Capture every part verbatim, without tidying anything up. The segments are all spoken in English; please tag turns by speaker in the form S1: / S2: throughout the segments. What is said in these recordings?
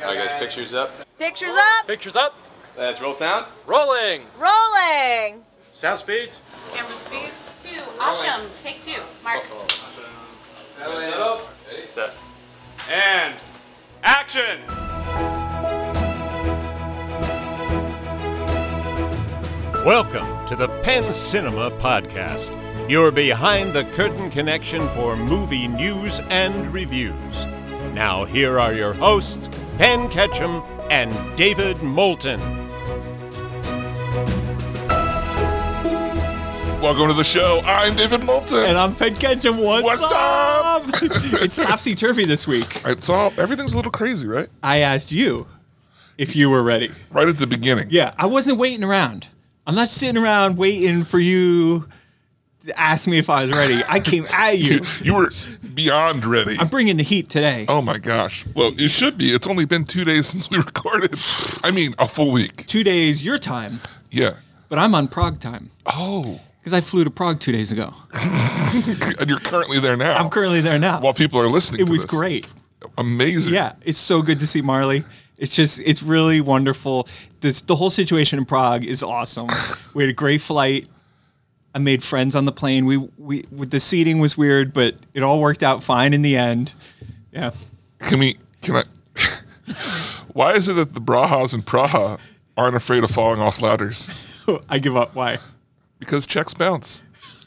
S1: All right, guys, pictures up.
S2: Pictures up.
S3: Pictures up.
S1: Let's roll sound.
S3: Rolling.
S2: Rolling.
S3: Sound speeds.
S4: Camera speeds. Two. Asham. Take two. Mark.
S1: Ready,
S3: Set. And action.
S5: Welcome to the Penn Cinema Podcast, your behind-the-curtain connection for movie news and reviews. Now here are your hosts, Penn Ketchum and David Moulton.
S6: Welcome to the show. I'm David Moulton.
S7: And I'm Penn Ketchum. What's,
S6: What's
S7: up?
S6: up?
S7: It's topsy-turvy this week.
S6: It's all, everything's a little crazy, right?
S7: I asked you if you were ready.
S6: Right at the beginning.
S7: Yeah, I wasn't waiting around. I'm not sitting around waiting for you to ask me if I was ready. I came at you.
S6: You, you were beyond ready.
S7: I'm bringing the heat today.
S6: Oh my gosh. Well, it should be. It's only been two days since we recorded. I mean, a full week.
S7: Two days your time,
S6: Yeah.
S7: but I'm on Prague time
S6: Oh.
S7: because I flew to Prague two days ago.
S6: And you're currently there now.
S7: I'm currently there now.
S6: While people are listening
S7: It
S6: to
S7: was
S6: this.
S7: great.
S6: Amazing.
S7: Yeah, it's so good to see Marley. It's just, it's really wonderful. This, the whole situation in Prague is awesome. We had a great flight. I made friends on the plane. We, we, the seating was weird, but it all worked out fine in the end. Yeah.
S6: Can we, can I, why is it that the Brahas in Praha aren't afraid of falling off ladders?
S7: I give up. Why?
S6: Because checks bounce.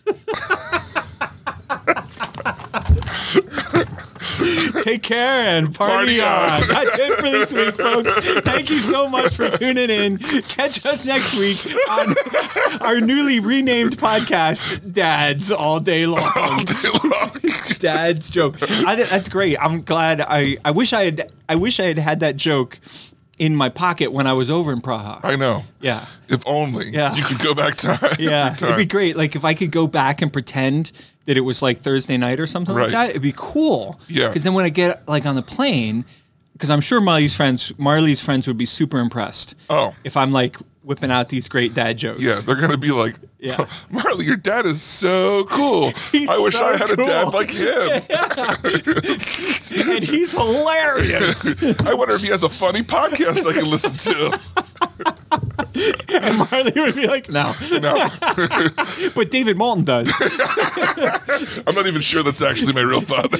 S7: Take care and party,
S6: Party on.
S7: on. That's it for this week, folks. Thank you so much for tuning in. Catch us next week on our newly renamed podcast, Dads All Day Long.
S6: All day long.
S7: Dad's joke. I, that's great. I'm glad. I, I wish I had. I wish I had had that joke in my pocket when I was over in Praha.
S6: I know.
S7: Yeah.
S6: If only
S7: Yeah.
S6: you could go back time.
S7: Yeah,
S6: time.
S7: it'd be great. Like if I could go back and pretend that it was like Thursday night or something
S6: Right.
S7: like that, it'd be cool.
S6: Yeah.
S7: Because then when I get like on the plane, because I'm sure Marley's friends, Marley's friends would be super impressed.
S6: Oh.
S7: If I'm like whipping out these great dad jokes.
S6: Yeah, they're gonna be like,
S7: Yeah.
S6: Marley, your dad is so cool.
S7: He's
S6: I wish
S7: so
S6: I had a dad
S7: cool."
S6: like him.
S7: And he's hilarious.
S6: I wonder if he has a funny podcast I can listen to.
S7: And Marley would be like, no.
S6: No,
S7: But David Moulton does.
S6: I'm not even sure that's actually my real father.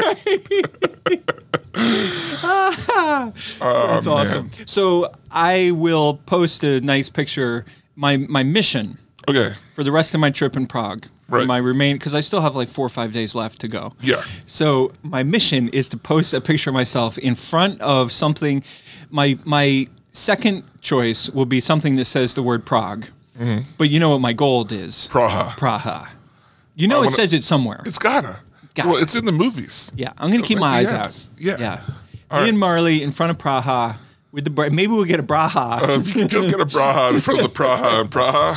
S7: That's
S6: Oh,
S7: awesome. So I will post a nice picture. My my mission
S6: Okay,
S7: for the rest of my trip in Prague, for
S6: Right.
S7: my remain, because I still have like four or five days left to go.
S6: yeah.
S7: So my mission is to post a picture of myself in front of something. My my second choice will be something that says the word Prague. But you know what my gold is?
S6: Praha.
S7: Praha. You know
S6: I
S7: it
S6: wanna-
S7: says it somewhere.
S6: It's gotta.
S7: Gotta.
S6: Well, it's in the movies.
S7: Yeah, I'm gonna keep
S6: At
S7: my
S6: the
S7: eyes
S6: end.
S7: out.
S6: Yeah.
S7: Yeah.
S6: All
S7: Me
S6: right.
S7: and Marley in front of Praha with the bra- maybe we'll get a braha.
S6: Uh, if you could just get a Praha in front of the Praha and Praha.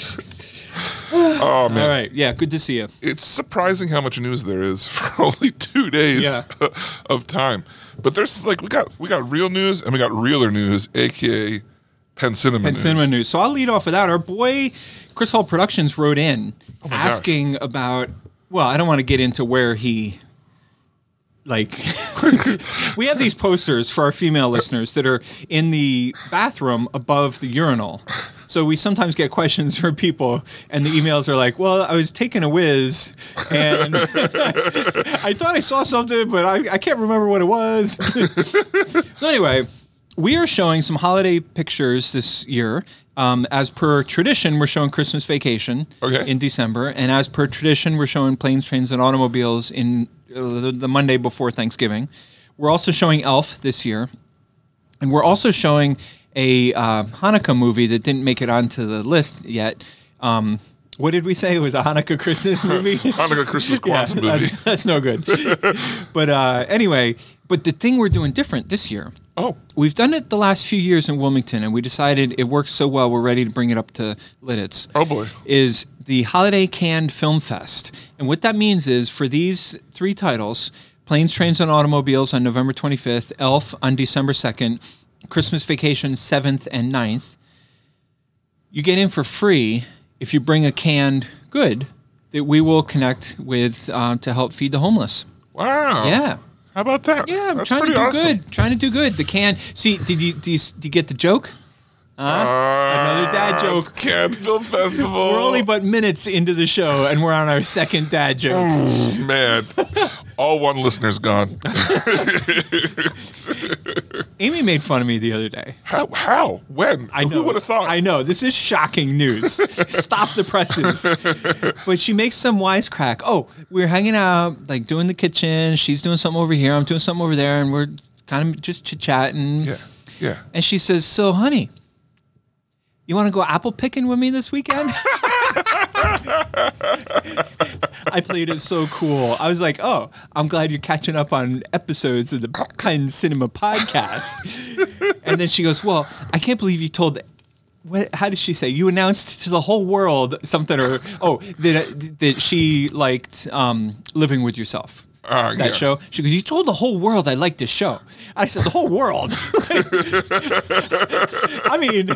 S6: Oh, man.
S7: All right. Yeah. Good to see you.
S6: It's surprising how much news there is for only two days
S7: Yeah.
S6: of time. But there's like we got we got real news and we got realer news, aka Penn Cinema
S7: Penn
S6: news.
S7: Cinema News. So I'll lead off with that. Our boy Chris Hall Productions wrote in
S6: Oh my
S7: asking about. Well, I don't want to get into where he. Like, we have these posters for our female listeners that are in the bathroom above the urinal. So we sometimes get questions from people, and the emails are like, well, I was taking a whiz, and I thought I saw something, but I, I can't remember what it was. So anyway, we are showing some holiday pictures this year. Um, as per tradition, we're showing Christmas Vacation
S6: Okay.
S7: in December, and as per tradition, we're showing Planes, Trains, and Automobiles in uh, the, the Monday before Thanksgiving. We're also showing Elf this year, and we're also showing a uh, Hanukkah movie that didn't make it onto the list yet. Um, what did we say? It was a Hanukkah Christmas movie?
S6: Hanukkah Christmas
S7: Yeah,
S6: Kwanzaa movie.
S7: that's, that's no good. But uh, anyway, but the thing we're doing different this year,
S6: Oh,
S7: we've done it the last few years in Wilmington, and we decided it works so well, we're ready to bring it up to Lidditz.
S6: oh boy.
S7: Is the Holiday Canned Film Fest. And what that means is for these three titles, Planes, Trains, and Automobiles on November twenty-fifth, Elf on December second, Christmas Vacation seventh and ninth, you get in for free if you bring a canned good that we will connect with uh, to help feed the homeless.
S6: Wow.
S7: Yeah.
S6: How about that?
S7: Yeah, I'm
S6: That's
S7: trying to
S6: pretty
S7: do
S6: awesome.
S7: good. Trying to do good. The can. See, did you do you, did you get the joke? Huh? Another dad joke.
S6: It's Cannes Film Festival.
S7: We're only but minutes into the show, and we're on our second dad joke.
S6: Man, all one listener's gone.
S7: Amy made fun of me the other day.
S6: How? How? When?
S7: I know.
S6: Who would have thought?
S7: I know. This is shocking news. Stop the presses. But she makes some wisecrack. Oh, we're hanging out, like doing the kitchen. She's doing something over here. I'm doing something over there, and we're kind of just chit-chatting.
S6: Yeah, yeah.
S7: And she says, "So, honey, you want to go apple picking with me this weekend?" I played it so cool. I was like, "Oh, I'm glad you're catching up on episodes of the Penn Cinema podcast." And then she goes, "Well, I can't believe you told." What? How did she say? You announced to the whole world something, or oh, that that she liked um, Living with Yourself.
S6: Uh,
S7: That
S6: yeah.
S7: show. She goes, "You told the whole world I liked this show." I said, "The whole world." I mean,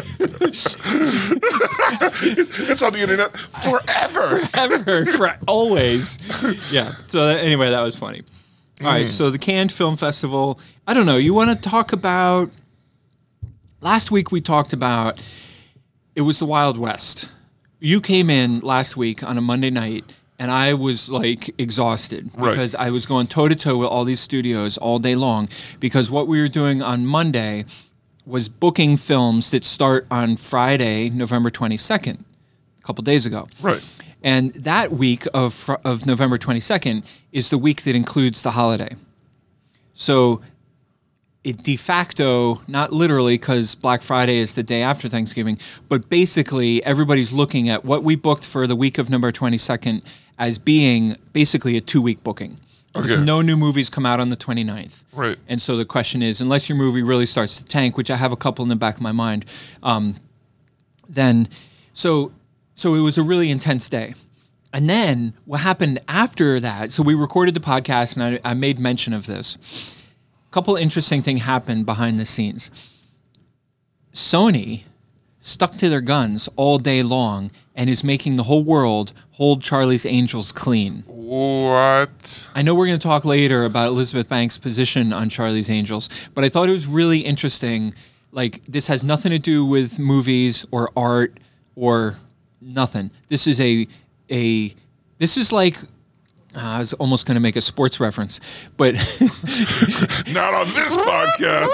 S6: It's on the internet forever.
S7: ever, for always. Yeah. So that, anyway, that was funny. All right. So the Cannes Film Festival. I don't know. You want to talk about? Last week we talked about. It was the Wild West. You came in last week on a Monday night. And I was like exhausted
S6: Right.
S7: because I was going toe to toe with all these studios all day long. Because what we were doing on Monday was booking films that start on Friday, November twenty-second, a couple days ago.
S6: Right.
S7: And that week of fr- of November twenty-second is the week that includes the holiday. So it de facto, not literally because Black Friday is the day after Thanksgiving, but basically everybody's looking at what we booked for the week of November twenty-second as being basically a two-week booking. There's
S6: Okay.
S7: no new movies come out on the twenty-ninth.
S6: Right.
S7: And so the question is, unless your movie really starts to tank, which I have a couple in the back of my mind, um, then so so it was a really intense day. And then what happened after that, so we recorded the podcast and I, I made mention of this. A couple interesting things happened behind the scenes. Sony stuck to their guns all day long and is making the whole world hold Charlie's Angels clean.
S6: What?
S7: I know we're going to talk later about Elizabeth Banks' position on Charlie's Angels, but I thought it was really interesting. Like, this has nothing to do with movies or art or nothing. This is a a this is like uh, I was almost going to make a sports reference, but
S6: Not on this podcast.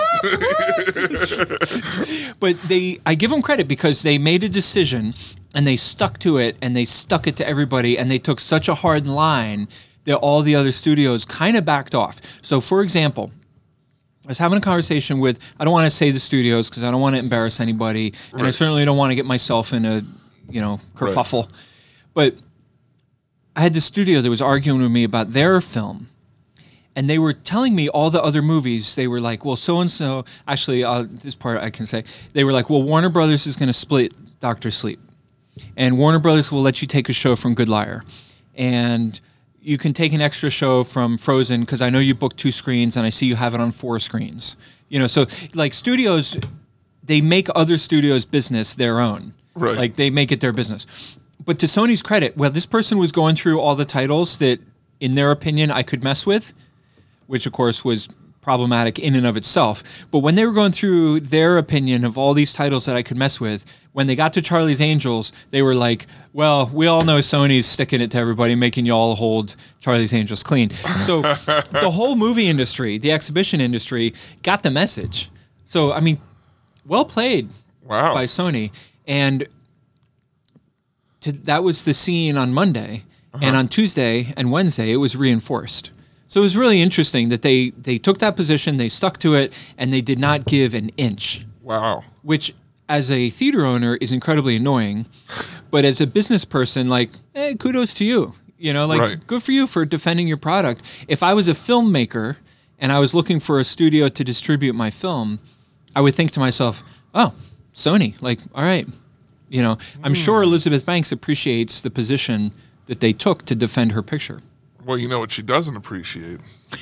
S7: but they I give them credit because they made a decision and they stuck to it and they stuck it to everybody and they took such a hard line that all the other studios kind of backed off. So, for example, I was having a conversation with, I don't want to say the studios because I don't want to embarrass anybody, and I
S6: Right.
S7: certainly don't want to get myself in a, you know, kerfuffle. But I had the studio that was arguing with me about their film, and they were telling me all the other movies. They were like, well, so-and-so, actually, uh, this part I can say, they were like, well, Warner Brothers is going to split Doctor Sleep, and Warner Brothers will let you take a show from Good Liar, and you can take an extra show from Frozen because I know you booked two screens and I see you have it on four screens. You know, so like studios, they make other studios' business their own.
S6: Right.
S7: Like they make it their business. But to Sony's credit, well, this person was going through all the titles that, in their opinion, I could mess with, which of course was problematic in and of itself. But when they were going through their opinion of all these titles that I could mess with, when they got to Charlie's Angels, they were like, well, we all know Sony's sticking it to everybody, making you all hold Charlie's Angels clean. So the whole movie industry, the exhibition industry, got the message. So, I mean, well played
S6: Wow.
S7: by Sony. And to, that was the scene on Monday. And on Tuesday and Wednesday, it was reinforced. So it was really interesting that they, they took that position, they stuck to it, and they did not give an inch,
S6: Wow.
S7: which as a theater owner is incredibly annoying. But as a business person, like, eh, kudos to you. You know, like,
S6: Right.
S7: good for you for defending your product. If I was a filmmaker and I was looking for a studio to distribute my film, I would think to myself, oh, Sony, like, all right. You know, I'm sure Elizabeth Banks appreciates the position that they took to defend her picture.
S6: Well, you know what she doesn't appreciate.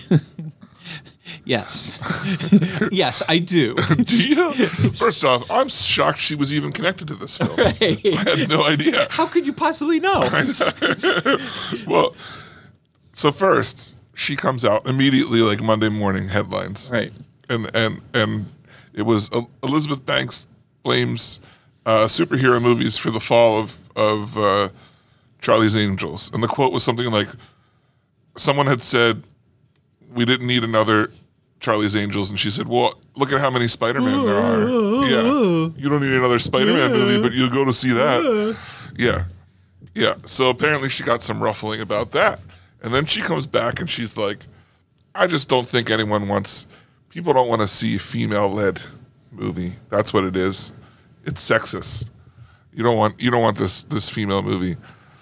S7: Yes. Yes, I do.
S6: Do you? First off, I'm shocked she was even connected to this film. I had no idea.
S7: How could you possibly know?
S6: Well, so first, she comes out immediately, like Monday morning headlines.
S7: Right.
S6: And and and it was uh, Elizabeth Banks blames uh, superhero movies for the fall of of uh, Charlie's Angels, and the quote was something like, "Someone had said we didn't need another Charlie's Angels," and she said, "Well, look at how many Spider-Man there are. Yeah, you don't need another Spider-Man movie, but you'll go to see that." Yeah, yeah. So apparently she got some ruffling about that, and then she comes back and she's like, "I just don't think anyone wants." People don't want to see a female-led movie. That's what it is. It's sexist. You don't want you don't want this this female movie.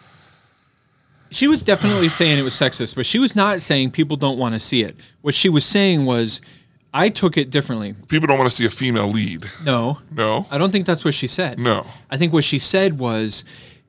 S7: She was definitely saying it was sexist, but she was not saying people don't want to see it. What she was saying was, I took it differently.
S6: People don't want to see a female lead.
S7: No.
S6: No?
S7: I don't think that's what she said.
S6: No.
S7: I think what she said was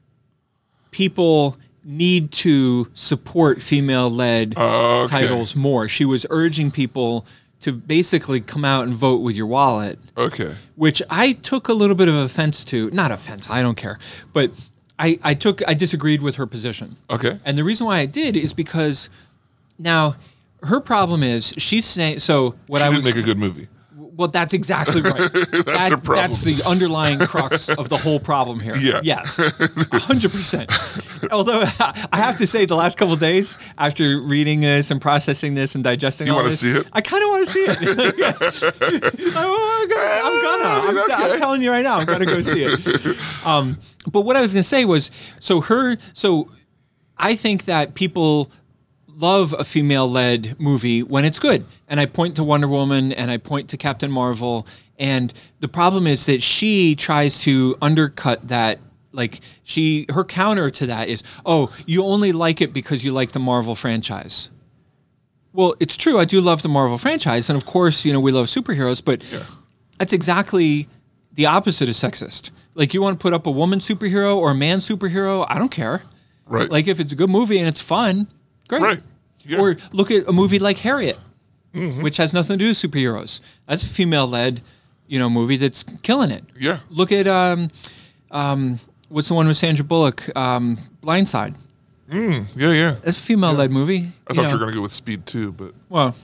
S7: people need to support female-led
S6: Uh, okay.
S7: titles more. She was urging people to basically come out and vote with your wallet,
S6: Okay.
S7: which I took a little bit of offense to. Not offense, I don't care. But I, I took I disagreed with her position.
S6: Okay.
S7: And the reason why I did is because now her problem is she's saying so what
S6: She
S7: I
S6: didn't
S7: was
S6: make a good movie.
S7: well, that's exactly right. that's
S6: her problem.
S7: That's the underlying crux of the whole problem here.
S6: Yeah.
S7: Yes. one hundred percent. Although I have to say the last couple of days after reading this and processing this and digesting
S6: You
S7: all
S6: wanna
S7: this,
S6: see it?
S7: I kind of want to see it. I'm gonna. I'm, gonna. I'm,
S6: Okay.
S7: I'm telling you right now, I'm going to go see it. Um, but what I was going to say was, so her, so I think that people love a female-led movie when it's good. And I point to Wonder Woman and I point to Captain Marvel. And the problem is that she tries to undercut that. Like she, her counter to that is, oh, you only like it because you like the Marvel franchise. Well, it's true. I do love the Marvel franchise. And of course, you know, we love superheroes, but
S6: Yeah.
S7: that's exactly the opposite of sexist. Like you want to put up a woman superhero or a man superhero, I don't care.
S6: Right.
S7: Like if it's a good movie and it's fun, great.
S6: Right. Yeah.
S7: Or look at a movie like Harriet, which has nothing to do with superheroes. That's a female-led, you know, movie that's killing it.
S6: Yeah.
S7: Look at um, um, what's the one with Sandra Bullock? Um, Blindside.
S6: Yeah, yeah.
S7: That's a female-led movie.
S6: I thought you were going to go with Speed too, but
S7: Well,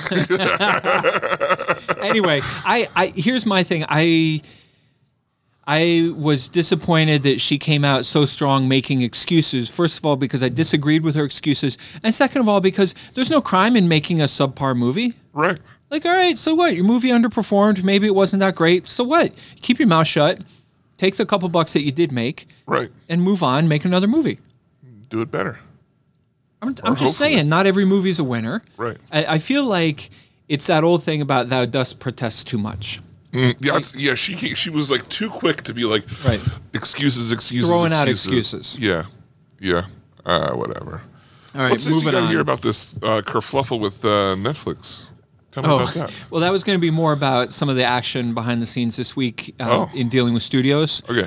S7: anyway, I, I here's my thing. I I was disappointed that she came out so strong making excuses. First of all, because I disagreed with her excuses, and second of all, because there's no crime in making a subpar movie.
S6: right.
S7: Like, all right, so what? Your movie underperformed. Maybe it wasn't that great. So what? Keep your mouth shut. Take the couple bucks that you did make,
S6: Right.
S7: and move on. Make another movie.
S6: Do it better.
S7: I'm, I'm just
S6: hopefully.
S7: saying, not every movie's a winner.
S6: Right.
S7: I, I feel like it's that old thing about thou dost protest too much.
S6: Mm, yeah, it's, yeah. She she was like too quick to be like
S7: Right.
S6: excuses, excuses,
S7: Throwing out
S6: excuses.
S7: excuses.
S6: Yeah, yeah. Uh, whatever.
S7: All right,
S6: What's this you
S7: moving
S6: got to
S7: on.
S6: hear about this uh, kerfluffle with uh, Netflix? Tell me about
S7: Oh,
S6: that.
S7: well, that was going to be more about some of the action behind the scenes this week uh,
S6: Oh.
S7: in dealing with studios.
S6: Okay.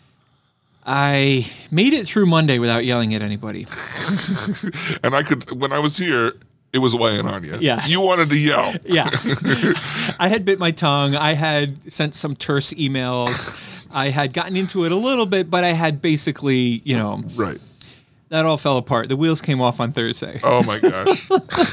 S7: I made it through Monday without yelling at anybody.
S6: And I could, when I was here, it was weighing on you.
S7: Yeah.
S6: You wanted to yell.
S7: Yeah. I had bit my tongue. I had sent some terse emails. I had gotten into it a little bit, but I had basically, you know,
S6: Right.
S7: that all fell apart. The wheels came off on Thursday.
S6: Oh my gosh.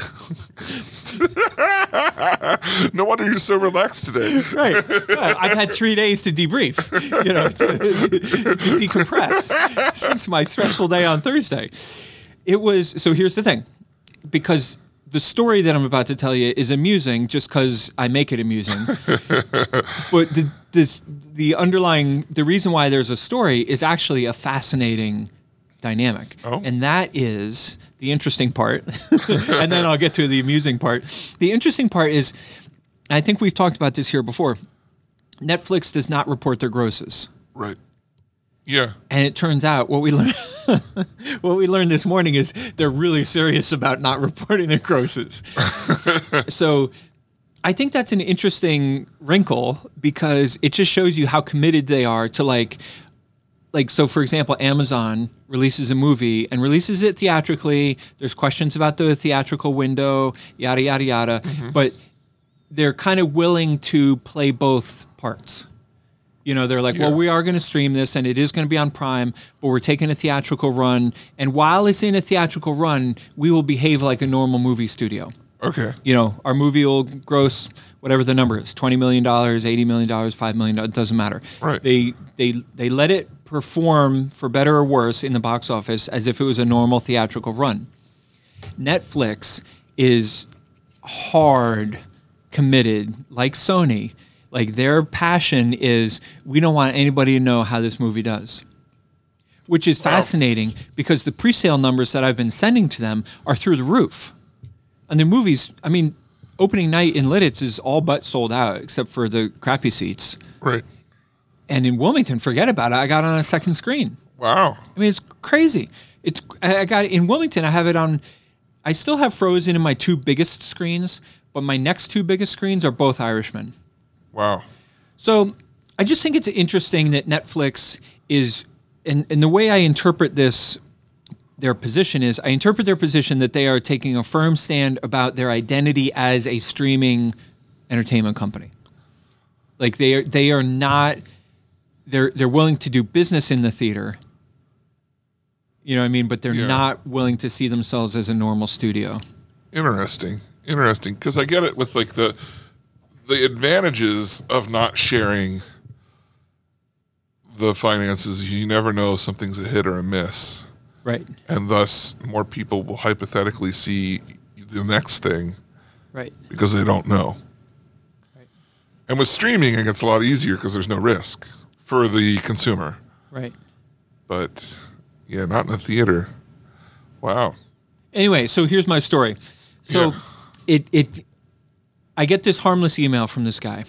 S6: No wonder you're so relaxed today.
S7: Right. Well, I've had three days to debrief, you know, to, to decompress since my stressful day on Thursday. It was, so here's the thing, because the story that I'm about to tell you is amusing just because I make it amusing. But the, this, the underlying, the reason why there's a story is actually a fascinating dynamic.
S6: Oh.
S7: And that is the interesting part. And then I'll get to the amusing part. The interesting part is, I think we've talked about this here before, Netflix does not report their grosses.
S6: Right. Yeah.
S7: And it turns out what we learned what we learned this morning is they're really serious about not reporting their grosses. So I think that's an interesting wrinkle because it just shows you how committed they are to like like so for example, Amazon releases a movie and releases it theatrically. There's questions about the theatrical window, yada yada yada, but they're kind of willing to play both parts. You know, they're like,
S6: Yeah.
S7: well, we are going to stream this and it is going to be on Prime, but we're taking a theatrical run. And while it's in a theatrical run, we will behave like a normal movie studio.
S6: Okay.
S7: You know, our movie will gross whatever the number is, twenty million dollars, eighty million dollars, five million dollars, it doesn't matter.
S6: Right.
S7: They, they, they let it perform, for better or worse, in the box office as if it was a normal theatrical run. Netflix is hard committed, like Sony. Like, their passion is, we don't want anybody to know how this movie does. Which is fascinating because the pre-sale numbers that I've been sending to them are through the roof. And the movies, I mean, opening night in Lidditz is all but sold out except for the crappy seats.
S6: Right.
S7: And in Wilmington, forget about it, I got it on a second screen.
S6: Wow.
S7: I mean, it's crazy. It's I got it in Wilmington. I have it on. I still have Frozen in my two biggest screens, but my next two biggest screens are both Irishmen.
S6: Wow.
S7: So I just think it's interesting that Netflix is, and, and the way I interpret this, their position is, I interpret their position that they are taking a firm stand about their identity as a streaming entertainment company. Like they are, they are not. They're they're willing to do business in the theater. You know what I mean? But they're
S6: Yeah.
S7: not willing to see themselves as a normal studio.
S6: Interesting. Interesting. Because I get it with like the the advantages of not sharing the finances. You never know if something's a hit or a miss.
S7: Right.
S6: And thus more people will hypothetically see the next thing
S7: Right.
S6: because they don't know.
S7: Right.
S6: And with streaming, it gets a lot easier because there's no risk for the consumer.
S7: Right.
S6: But yeah, not in a theater. Wow.
S7: Anyway, so here's my story. So
S6: Yeah.
S7: it it I get this harmless email from this guy.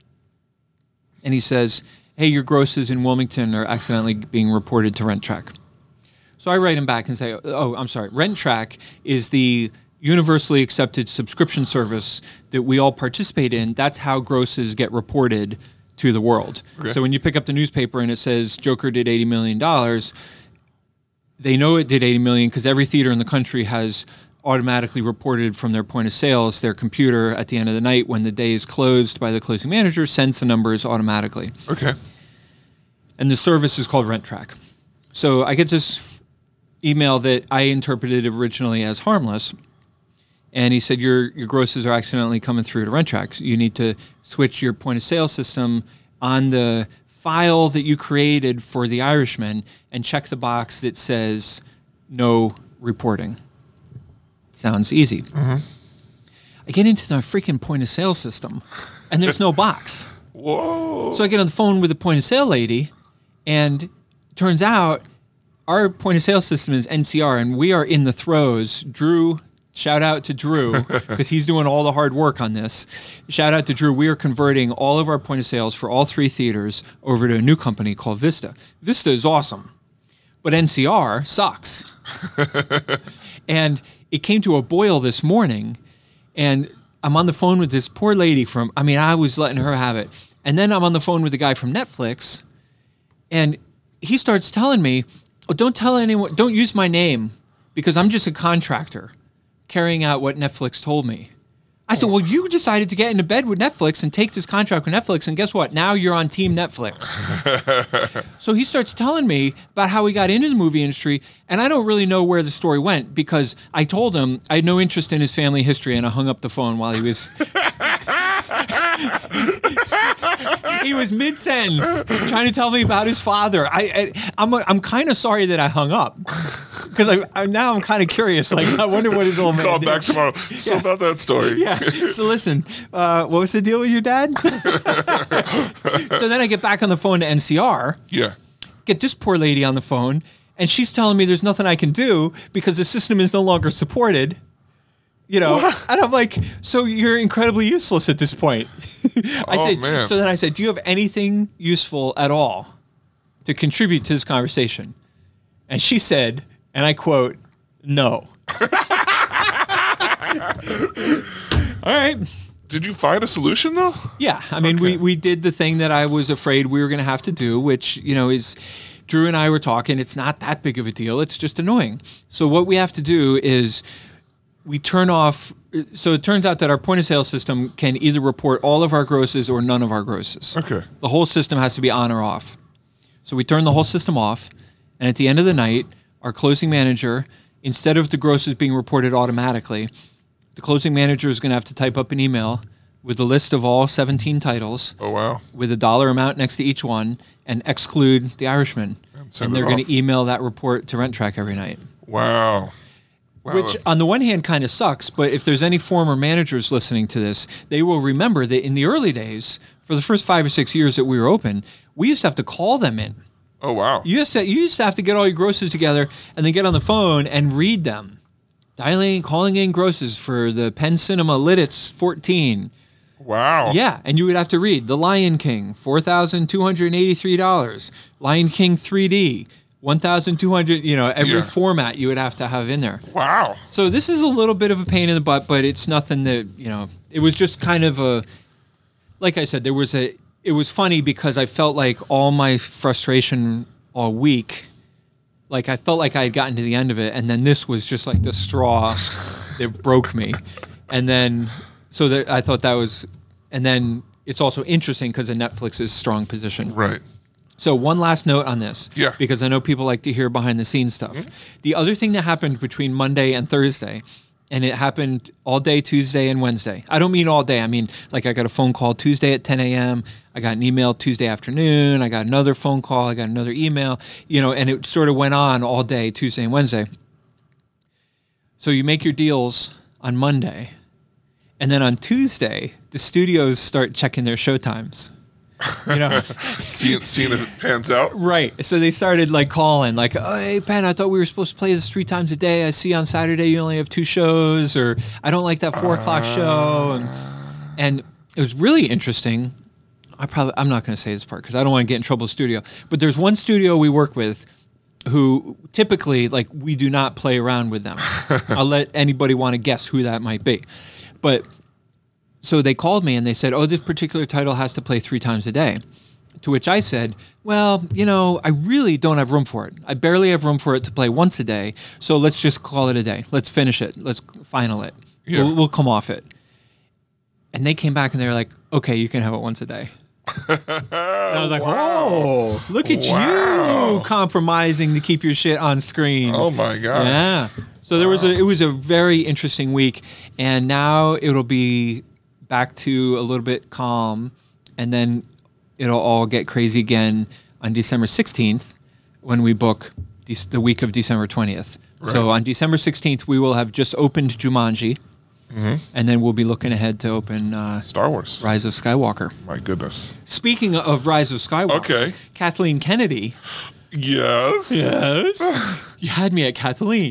S7: And he says, "Hey, your grosses in Wilmington are accidentally being reported to RentTrack." So I write him back and say, "Oh, I'm sorry. RentTrack is the universally accepted subscription service that we all participate in. That's how grosses get reported to the world."
S6: Okay.
S7: So when you pick up the newspaper and it says Joker did eighty million dollars, they know it did eighty million dollars because every theater in the country has automatically reported from their point of sales. Their computer at the end of the night when the day is closed by the closing manager sends the numbers automatically.
S6: Okay.
S7: And the service is called RentTrack. So I get this email that I interpreted originally as harmless. And he said, your your grosses are accidentally coming through to RentTrack. You need to switch your point of sale system on the file that you created for the Irishman and check the box that says no reporting. Sounds easy.
S6: Mm-hmm.
S7: I get into the freaking point of sale system and there's no box.
S6: Whoa.
S7: So I get on the phone with the point of sale lady, and turns out our point of sale system is N C R, and we are in the throes. Drew, shout out to Drew, because he's doing all the hard work on this. Shout out to Drew. We are converting all of our point of sales for all three theaters over to a new company called Vista. Vista is awesome, but N C R sucks. And it came to a boil this morning, and I'm on the phone with this poor lady from, I mean, I was letting her have it. And then I'm on the phone with the guy from Netflix, and he starts telling me, oh, don't tell anyone, don't use my name, because I'm just a contractor carrying out what Netflix told me. I said, well, you decided to get into bed with Netflix and take this contract with Netflix, and guess what? Now you're on Team Netflix. So he starts telling me about how he got into the movie industry, and I don't really know where the story went because I told him I had no interest in his family history, and I hung up the phone while he was... He was mid-sentence trying to tell me about his father. I, I I'm I'm kind of sorry that I hung up because I, I now I'm kind of curious. Like I wonder what his old man
S6: Call
S7: did.
S6: back tomorrow. So
S7: Yeah.
S6: about that story.
S7: Yeah. So listen, uh, what was the deal with your dad? So then I get back on the phone to N C R,
S6: Yeah.
S7: get this poor lady on the phone, and she's telling me there's nothing I can do because the system is no longer supported. You know, and I'm like, so you're incredibly useless at this point. I
S6: Oh,
S7: said,
S6: man.
S7: so then I said, do you have anything useful at all to contribute to this conversation? And she said, and I quote, no. All right.
S6: Did you find a solution though?
S7: Yeah. I mean, we,
S6: Okay.
S7: we did the thing that I was afraid we were going to have to do, which, you know, is Drew and I were talking. It's not that big of a deal. It's just annoying. So what we have to do is we turn off so it turns out that our point of sale system can either report all of our grosses or none of our grosses.
S6: Okay.
S7: The whole system has to be on or off. So we turn the whole system off, and at the end of the night, our closing manager, instead of the grosses being reported automatically, the closing manager is going to have to type up an email with a list of all seventeen titles,
S6: Oh, wow.
S7: with a dollar amount next to each one, and exclude The Irishman.
S6: send
S7: And they're
S6: it
S7: going
S6: off.
S7: to email that report to Rent Track every night.
S6: Wow. Wow.
S7: Which, on the one hand, kind of sucks, but if there's any former managers listening to this, they will remember that in the early days, for the first five or six years that we were open, we used to have to call them in.
S6: Oh, wow.
S7: You used to, you used to have to get all your grosses together and then get on the phone and read them. Dialing, calling in grosses for the Penn Cinema Lidditz fourteen.
S6: Wow.
S7: Yeah, and you would have to read The Lion King, four thousand two hundred eighty-three dollars. Lion King three D, one thousand two hundred dollars, you know, every
S6: Yeah.
S7: format you would have to have in there.
S6: Wow.
S7: So this is a little bit of a pain in the butt, but it's nothing that, you know, it was just kind of a, like I said, there was a, it was funny because I felt like all my frustration all week, like I felt like I had gotten to the end of it, and then this was just like the straw that broke me. And then, so that I thought that was, and then it's also interesting because of Netflix's strong position.
S6: Right.
S7: So one last note on this,
S6: Yeah.
S7: because I know people like to hear behind the scenes stuff.
S6: Mm-hmm.
S7: The other thing that happened between Monday and Thursday, and it happened all day Tuesday and Wednesday. I don't mean all day. I mean, like I got a phone call Tuesday at ten a.m. I got an email Tuesday afternoon. I got another phone call. I got another email, you know, and it sort of went on all day Tuesday and Wednesday. So you make your deals on Monday, and then on Tuesday, the studios start checking their showtimes. You know,
S6: seeing, seeing if it pans out.
S7: right. So they started like calling, like, oh, hey, Penn, I thought we were supposed to play this three times a day. I see on Saturday you only have two shows, or I don't like that four o'clock show. And, and it was really interesting. I probably, I'm not going to say this part because I don't want to get in trouble with the studio. But there's one studio we work with who typically, like, we do not play around with them. I'll let anybody want to guess who that might be. But so they called me and they said, oh, this particular title has to play three times a day. To which I said, well, you know, I really don't have room for it. I barely have room for it to play once a day. So let's just call it a day. Let's finish it. Let's final it.
S6: Yeah.
S7: We'll, we'll come off it. And they came back and they were like, okay, you can have it once a day. And I was like, oh, look at
S6: Wow.
S7: you compromising to keep your shit on screen.
S6: Oh, my God.
S7: Yeah. So there was a, it was a very interesting week. And now it'll be back to a little bit calm, and then it'll all get crazy again on December sixteenth when we book de- the week of December twentieth. So on December sixteenth, we will have just opened Jumanji, and then we'll be looking ahead to open uh,
S6: Star Wars.
S7: Rise of Skywalker.
S6: My goodness.
S7: Speaking of Rise of Skywalker,
S6: Okay.
S7: Kathleen Kennedy.
S6: Yes.
S7: Yes. You had me at Kathleen.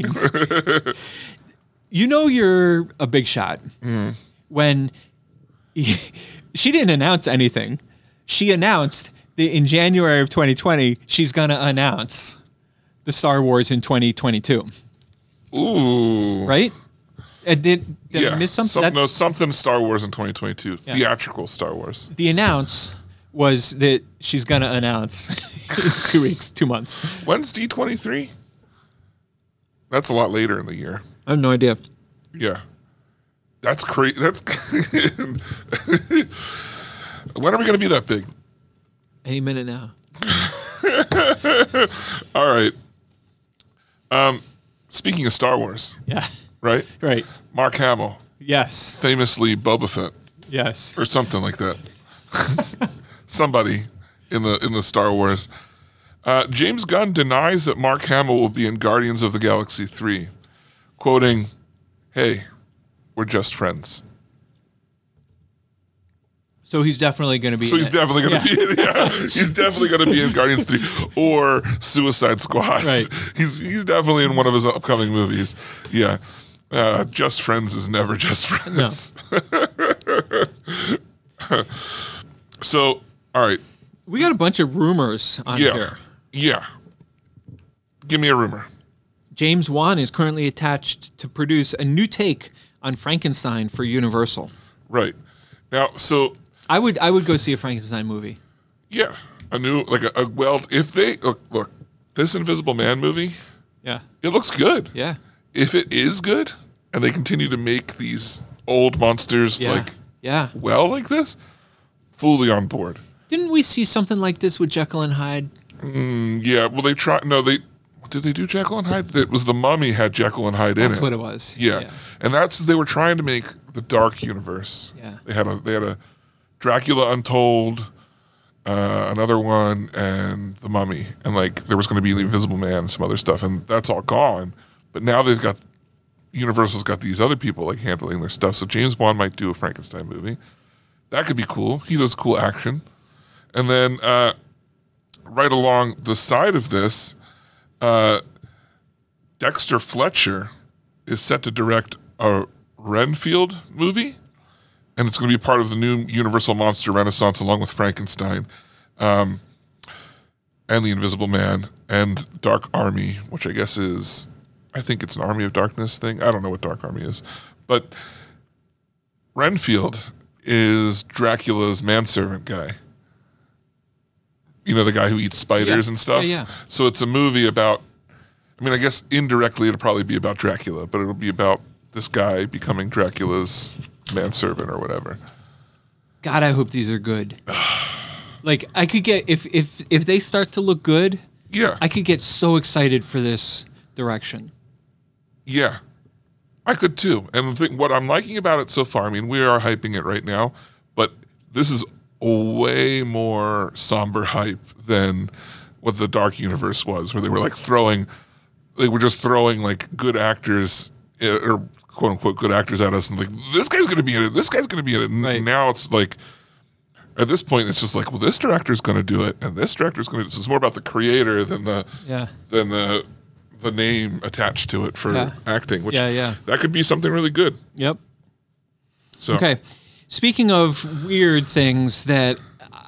S7: You know you're a big shot when she didn't announce anything. She announced that in January of twenty twenty, she's going to announce the Star Wars in twenty twenty-two.
S6: Ooh.
S7: Right? Uh, did did
S6: Yeah.
S7: I miss something?
S6: Some,
S7: That's-
S6: no, something Star Wars in twenty twenty-two. Theatrical Star Wars.
S7: The announce was that she's going to announce in two weeks, two months.
S6: When's D twenty-three? That's a lot later in the year.
S7: I have no idea.
S6: Yeah. That's crazy. That's when are we going to be that big?
S7: Any minute now.
S6: All right. Um, speaking of Star Wars,
S7: Yeah.
S6: right?
S7: Right.
S6: Mark Hamill,
S7: Yes.
S6: famously Boba Fett,
S7: Yes.
S6: or something like that. Somebody in the in the Star Wars. Uh, James Gunn denies that Mark Hamill will be in Guardians of the Galaxy three, quoting, "Hey, we're just friends."
S7: So he's definitely going to be.
S6: So
S7: in
S6: he's
S7: it.
S6: definitely going to
S7: Yeah.
S6: be in, yeah, he's definitely going to be in Guardians three or Suicide Squad.
S7: Right.
S6: He's he's definitely in one of his upcoming movies. Yeah. Uh, just friends is never just friends. So, all right.
S7: We got a bunch of rumors on
S6: Yeah.
S7: here.
S6: Yeah. Give me a rumor.
S7: James Wan is currently attached to produce a new take on Frankenstein for Universal.
S6: Right. Now, so
S7: I would I would go see a Frankenstein movie.
S6: yeah, a new like a, a well if they look look, this Invisible Man movie,
S7: Yeah.
S6: it looks good.
S7: Yeah.
S6: If it is good and they continue to make these old monsters
S7: Yeah.
S6: like
S7: Yeah.
S6: well like this, fully on board.
S7: Didn't we see something like this with Jekyll and Hyde?
S6: Yeah, well, they try. No, they did. They do Jekyll and Hyde. It was the Mummy had Jekyll and Hyde in it.
S7: That's what it was.
S6: Yeah.
S7: Yeah.
S6: and that's they were trying to make the dark universe.
S7: Yeah.
S6: they had a they had a Dracula Untold, uh, another one, and the Mummy, and like there was going to be the Invisible Man and some other stuff, and that's all gone. But now they've got Universal's got these other people like handling their stuff. So James Bond might do a Frankenstein movie. That could be cool. He does cool action, and then uh, right along the side of this. Uh, Dexter Fletcher is set to direct a Renfield movie, and it's going to be part of the new Universal Monster Renaissance along with Frankenstein um, and The Invisible Man and Dark Army, which I guess is, I think it's an Army of Darkness thing. I don't know what Dark Army is. But Renfield is Dracula's manservant guy. You know, the guy who eats spiders
S7: Yeah.
S6: and stuff?
S7: Yeah, yeah.
S6: So it's a movie about, I mean, I guess indirectly it'll probably be about Dracula, but it'll be about this guy becoming Dracula's manservant or whatever.
S7: God, I hope these are good. Like, I could get, if if if they start to look good,
S6: Yeah.
S7: I could get so excited for this direction.
S6: Yeah. I could too. And the thing, what I'm liking about it so far, I mean, we are hyping it right now, but this is a way more somber hype than what the Dark Universe was, where they were like throwing, they were just throwing like good actors, eh, or quote unquote good actors at us, and like, this guy's going to be in it, this guy's going to be in it. And
S7: Right.
S6: now it's like, at this point, it's just like, well, this director's going to do it, and this director's going to do it. So it's more about the creator than the,
S7: Yeah.
S6: than the, the name attached to it for
S7: Yeah.
S6: acting, which
S7: Yeah, yeah.
S6: that could be something really good.
S7: Yep.
S6: So
S7: Okay. Speaking of weird things that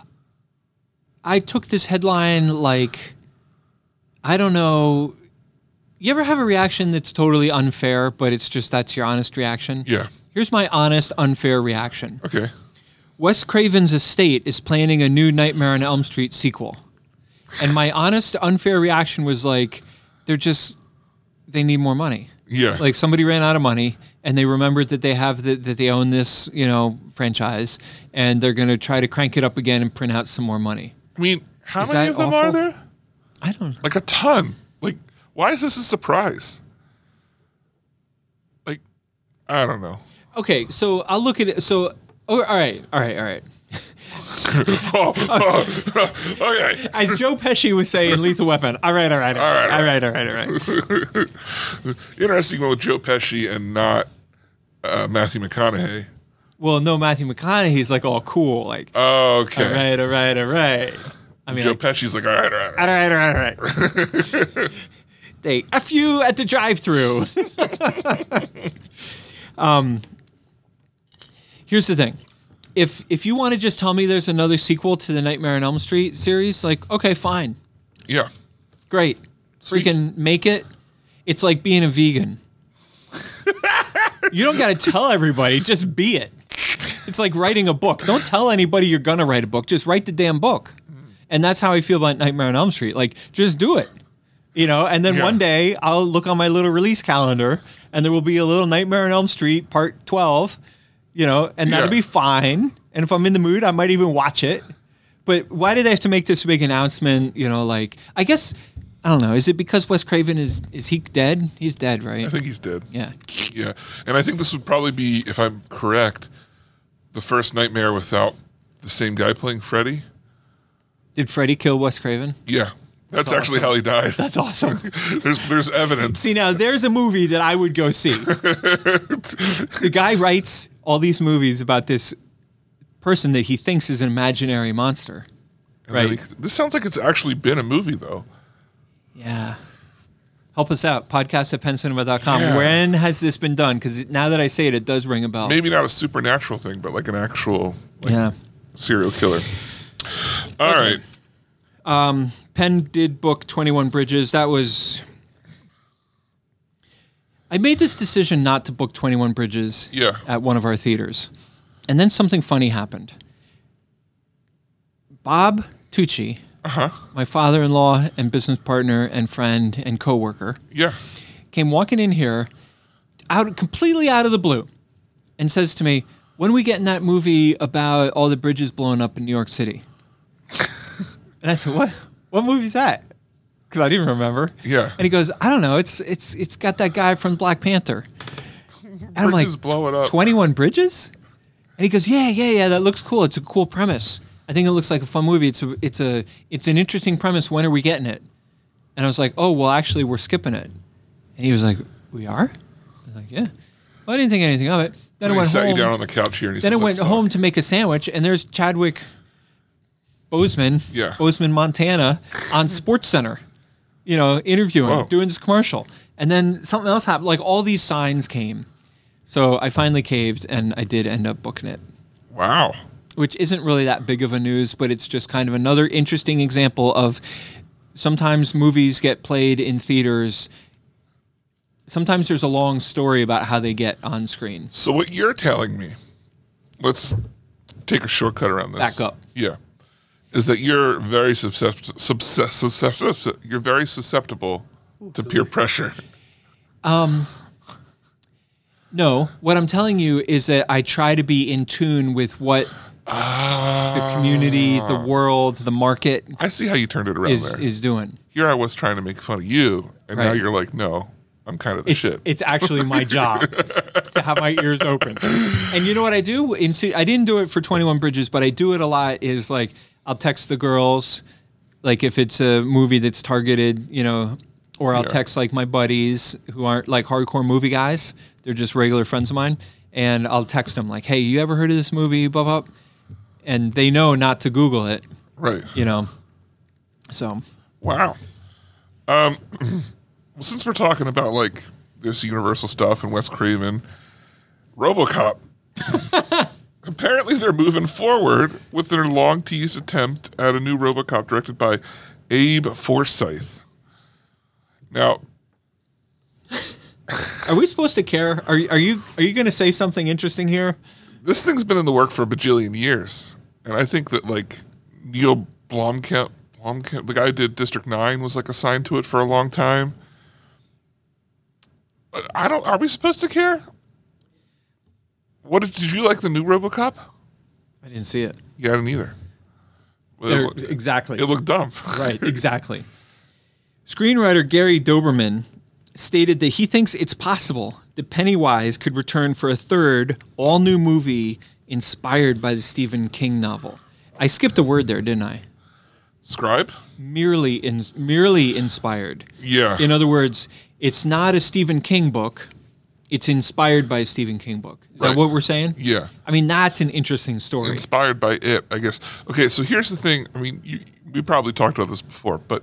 S7: I took this headline like, I don't know. You ever have a reaction that's totally unfair, but it's just that's your honest reaction?
S6: yeah,
S7: Here's my honest, unfair reaction.
S6: okay,
S7: Wes Craven's estate is planning a new Nightmare on Elm Street sequel. And my honest, unfair reaction was like, they're just, they need more money.
S6: yeah,
S7: Like somebody ran out of money and they remembered that they have the, that they own this, you know, franchise, and they're going to try to crank it up again and print out some more money.
S6: I mean, how
S7: Is
S6: many
S7: that
S6: of them
S7: awful?
S6: are there?
S7: I don't
S6: Like a ton. Like, why is this a surprise? Like, I don't know.
S7: Okay, so I'll look at it. So, oh, all right, all right, all right.
S6: oh, oh, okay.
S7: As Joe Pesci was saying, Lethal Weapon. All right, all right, all right, all right, all right, all right.
S6: Interesting one with Joe Pesci and not uh, Matthew McConaughey.
S7: Well, no, Matthew McConaughey's like all cool, like,
S6: Oh, okay.
S7: all right, all right, all right. I mean,
S6: Joe
S7: like,
S6: Pesci's like, all right, all right, all
S7: all
S6: right.
S7: right, all right, all right. They F you at the drive-thru. um, here's the thing. If if you want to just tell me there's another sequel to the Nightmare on Elm Street series, like, okay, fine.
S6: Yeah.
S7: Great.
S6: Sweet.
S7: Freaking make it. It's like being a vegan. You don't got to tell everybody, just be it. It's like writing a book. Don't tell anybody you're going to write a book. Just write the damn book. And that's how I feel about Nightmare on Elm Street. Like, just do it. You know, and then
S6: Yeah.
S7: one day I'll look on my little release calendar and there will be a little Nightmare on Elm Street part twelve, you know, and that'll
S6: Yeah.
S7: be fine. And if I'm in the mood, I might even watch it. But why did they have to make this big announcement? You know, like, I guess, I don't know. Is it because Wes Craven is, is he dead? He's dead, right?
S6: I think he's dead.
S7: Yeah.
S6: Yeah. And I think this would probably be, if I'm correct, the first Nightmare without the same guy playing Freddy.
S7: Did Freddy kill Wes Craven?
S6: Yeah. That's,
S7: That's
S6: actually
S7: awesome.
S6: how he died.
S7: That's awesome.
S6: there's there's evidence.
S7: See, now there's a movie that I would go see. The guy writes all these movies about this person that he thinks is an imaginary monster.
S6: And then
S7: Right.
S6: he- this sounds like it's actually been a movie, though.
S7: Yeah. Help us out. Podcast at penn cinema dot com.
S6: Yeah.
S7: When has this been done? Because now that I say it, it does ring a bell.
S6: Maybe not a supernatural thing, but like an actual like,
S7: Yeah.
S6: serial killer. All right.
S7: Penn did book twenty-one Bridges. That was... I made this decision not to book twenty-one Bridges
S6: Yeah.
S7: at one of our theaters. And then something funny happened. Bob Tucci,
S6: Uh-huh.
S7: my father-in-law and business partner and friend and coworker,
S6: Yeah.
S7: came walking in here out completely out of the blue. and says to me, "When are we getting that movie about all the bridges blowing up in New York City?" And I said, "What? What movie's that?" Because I didn't remember.
S6: Yeah.
S7: And he goes, "I don't know. It's it's it's got that guy from Black Panther." And I'm like,
S6: Bridges blowing up.
S7: twenty-one Bridges? And he goes, "Yeah, yeah, yeah. That looks cool. It's a cool premise. I think it looks like a fun movie. It's a it's a it's an interesting premise. When are we getting it?" And I was like, "Oh, well, actually, we're skipping it." And he was like, "We are?" I was like, "Yeah." Well, I didn't think anything of it. Then
S6: And
S7: I
S6: he
S7: went
S6: sat
S7: home.
S6: you down on the couch here and he
S7: Then
S6: said,
S7: I went
S6: "Let's
S7: home
S6: talk."
S7: to make a sandwich, and there's Chadwick Boseman,
S6: Yeah.
S7: Boseman, Montana, on Sports Center, you know, interviewing,
S6: Whoa.
S7: doing this commercial. And then something else happened. Like all these signs came. So I finally caved, and I did end up booking it,
S6: Wow.
S7: which isn't really that big of a news, but it's just kind of another interesting example of sometimes movies get played in theaters. Sometimes there's a long story about how they get on screen.
S6: So what you're telling me, let's take a shortcut around this.
S7: Back up.
S6: Yeah. Is that you're very suscept- subs- suscept- you're very susceptible to peer pressure.
S7: No, what I'm telling you is that I try to be in tune with what the community, the world, the market
S6: I see how you turned it around
S7: is
S6: there.
S7: is doing.
S6: Here I was trying to make fun of you, and now
S7: Right.
S6: you're like, no, I'm kind of the
S7: It's
S6: shit.
S7: it's actually my job to have my ears open. And you know what I do? In, se- I didn't do it for twenty-one Bridges, but I do it a lot. Is like I'll text the girls, like if it's a movie that's targeted, you know, or I'll
S6: Yeah.
S7: text like my buddies who aren't like hardcore movie guys. They're just regular friends of mine, and I'll text them like, "Hey, you ever heard of this movie?" Blah blah. And they know not to Google it,
S6: right.
S7: you know. So
S6: Wow. Um, well, since we're talking about like this Universal stuff and Wes Craven, RoboCop. Apparently, they're moving forward with their long teased attempt at a new RoboCop directed by Abe Forsyth. Now,
S7: are we supposed to care? Are are you are you going to say something interesting here?
S6: this thing's been in the work for a bajillion years, and I think that like Neil Blomkamp, Blomkamp, the guy who did District Nine, was like assigned to it for a long time. I don't. Are we supposed to care? What did, did you like the new RoboCop?
S7: I didn't see it.
S6: Yeah, I didn't either. Well,
S7: There-
S6: it, looked,
S7: exactly.
S6: it looked dumb.
S7: Right, exactly. Screenwriter Gary Doberman stated that he thinks it's possible that Pennywise could return for a third, all-new movie inspired by the Stephen King novel. I skipped a word there, didn't I?
S6: Scribe?
S7: Merely in, merely inspired.
S6: Yeah.
S7: In other words, it's not a Stephen King book. It's inspired by a Stephen King book. Is
S6: Right.
S7: that what we're saying?
S6: Yeah.
S7: I mean, that's an interesting story.
S6: Inspired by it, I guess. Okay, so here's the thing. I mean, you, we probably talked about this before, but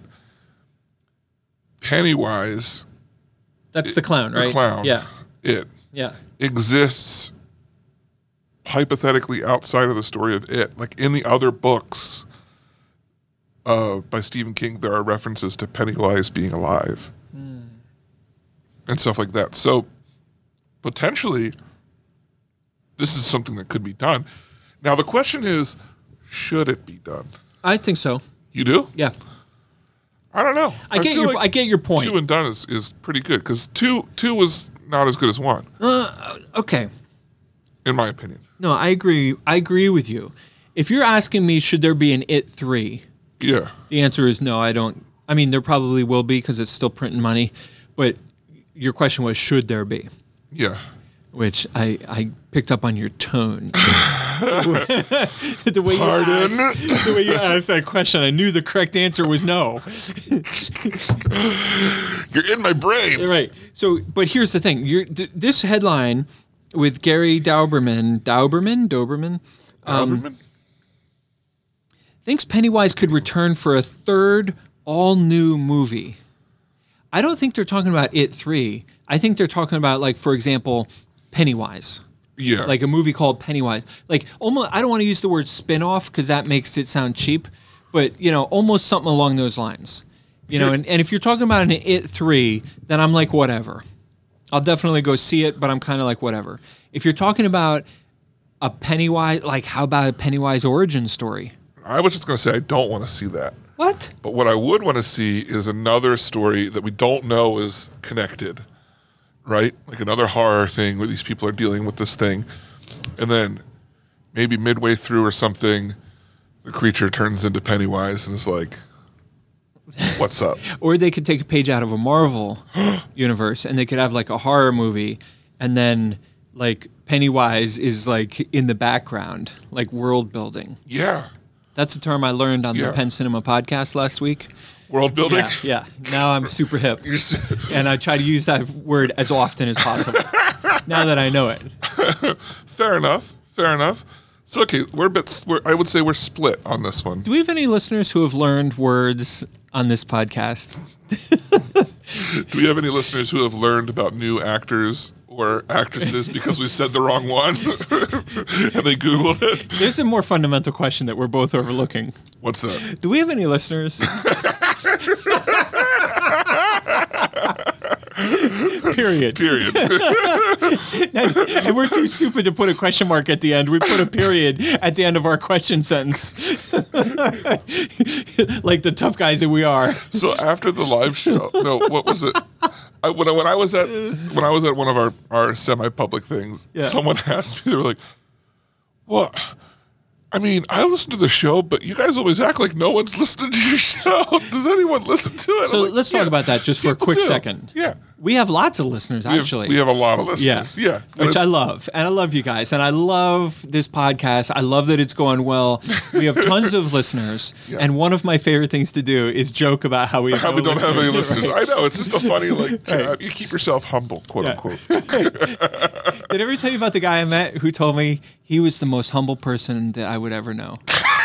S6: Pennywise,
S7: That's the clown, right?
S6: the clown,
S7: Yeah.
S6: it
S7: Yeah.
S6: exists hypothetically outside of the story of it. Like in the other books uh, by Stephen King, there are references to Pennywise being alive and stuff like that. So potentially, this is something that could be done. Now the question is, should it be done?
S7: I think so.
S6: You do?
S7: Yeah.
S6: I don't know.
S7: I get
S6: feel
S7: your I get your point.
S6: Two and done is, is pretty good because two two was not as good as one,
S7: Okay.
S6: in my opinion.
S7: No, I agree. I agree with you. If you're asking me, should there be an It three?
S6: Yeah.
S7: The answer is no. I don't. I mean, there probably will be because it's still printing money. But your question was, should there be?
S6: Yeah.
S7: Which I, I picked up on your tone. the way you
S6: Pardon?
S7: asked, the way you asked that question, I knew the correct answer was no.
S6: You're in my brain.
S7: Right. So, but here's the thing: you're, th- this headline with Gary Dauberman, Dauberman, Doberman,
S6: Alderman?
S7: thinks Pennywise could return for a third all-new movie. I don't think they're talking about It three. I think they're talking about, like, for example, Pennywise.
S6: Yeah.
S7: Like a movie called Pennywise. Like, almost, I don't want to use the word spin-off because that makes it sound cheap, but, you know, almost something along those lines. You know, and, and if you're talking about an It three, then I'm like, whatever. I'll definitely go see it, but I'm kind of like, whatever. If you're talking about a Pennywise, like, how about a Pennywise origin story?
S6: I was just going to say I don't want to see that.
S7: What?
S6: But what I would want to see is another story that we don't know is connected, right? Like another horror thing where these people are dealing with this thing. And then maybe midway through or something, the creature turns into Pennywise and is like, what's up?
S7: Or they could take a page out of a Marvel universe and they could have like a horror movie and then like Pennywise is like in the background, like world building.
S6: Yeah.
S7: That's a term I learned on
S6: Yeah.
S7: the Penn Cinema podcast last week.
S6: World building?
S7: Yeah, yeah. Now I'm super hip.
S6: You're s-
S7: And I try to use that word as often as possible. Now that I know it.
S6: Fair enough. Fair enough. So, okay, we're a bit, we're, I would say we're split on this one.
S7: Do we have any listeners who have learned words on this podcast?
S6: Do we have any listeners who have learned about new actors or actresses because we said the wrong one and they Googled it?
S7: There's a more fundamental question that we're both overlooking.
S6: What's that?
S7: Do we have any listeners? Period.
S6: Period.
S7: And we're too stupid to put a question mark at the end. We put a period at the end of our question sentence. Like the tough guys that we are.
S6: So after the live show, no, what was it? I, when, I, when I was at when I was at one of our, our semi-public things,
S7: Yeah.
S6: someone asked me, they were like, "Well, I mean, I listen to the show, but you guys always act like no one's listening to your show. Does anyone listen to it?"
S7: So
S6: I'm like,
S7: let's talk
S6: "Yeah,
S7: about that just for a
S6: people
S7: quick
S6: do."
S7: second.
S6: Yeah,
S7: We have lots of listeners,
S6: we have,
S7: actually.
S6: we have a lot of listeners.
S7: Yeah,
S6: Yeah, And
S7: which I
S6: it's-
S7: love, and I love you guys, and I love this podcast. I love that it's going well. We have tons of listeners,
S6: Yeah.
S7: and one of my favorite things to do is joke about how we have
S6: How
S7: no
S6: we don't have any listeners.
S7: Right.
S6: I know, it's just a funny, like,
S7: Right.
S6: uh, you keep yourself humble, quote
S7: Yeah.
S6: unquote.
S7: Did I ever tell you about the guy I met who told me he was the most humble person that I would ever know?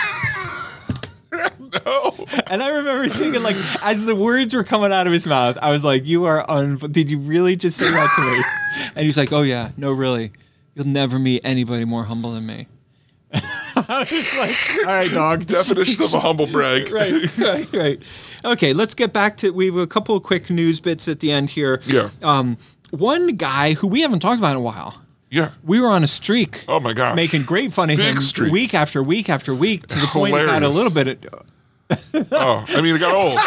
S6: No.
S7: And I remember thinking, like, as the words were coming out of his mouth, I was like, "You are un. Did you really just say that to me?" And he's like, "Oh yeah, no, really. You'll never meet anybody more humble than me." I was like, "All right, dog."
S6: Definition of a humble brag.
S7: right, right, right. Okay, let's get back to. We have a couple of quick news bits at the end here.
S6: Yeah.
S7: Um, one guy who we haven't talked about in a while.
S6: Yeah.
S7: We were on a streak.
S6: Oh my gosh.
S7: Making great fun of
S6: Big
S7: him
S6: streak.
S7: week after week after week to the point it got a
S6: Hilarious.
S7: little bit.
S6: Oh, I mean, it got old.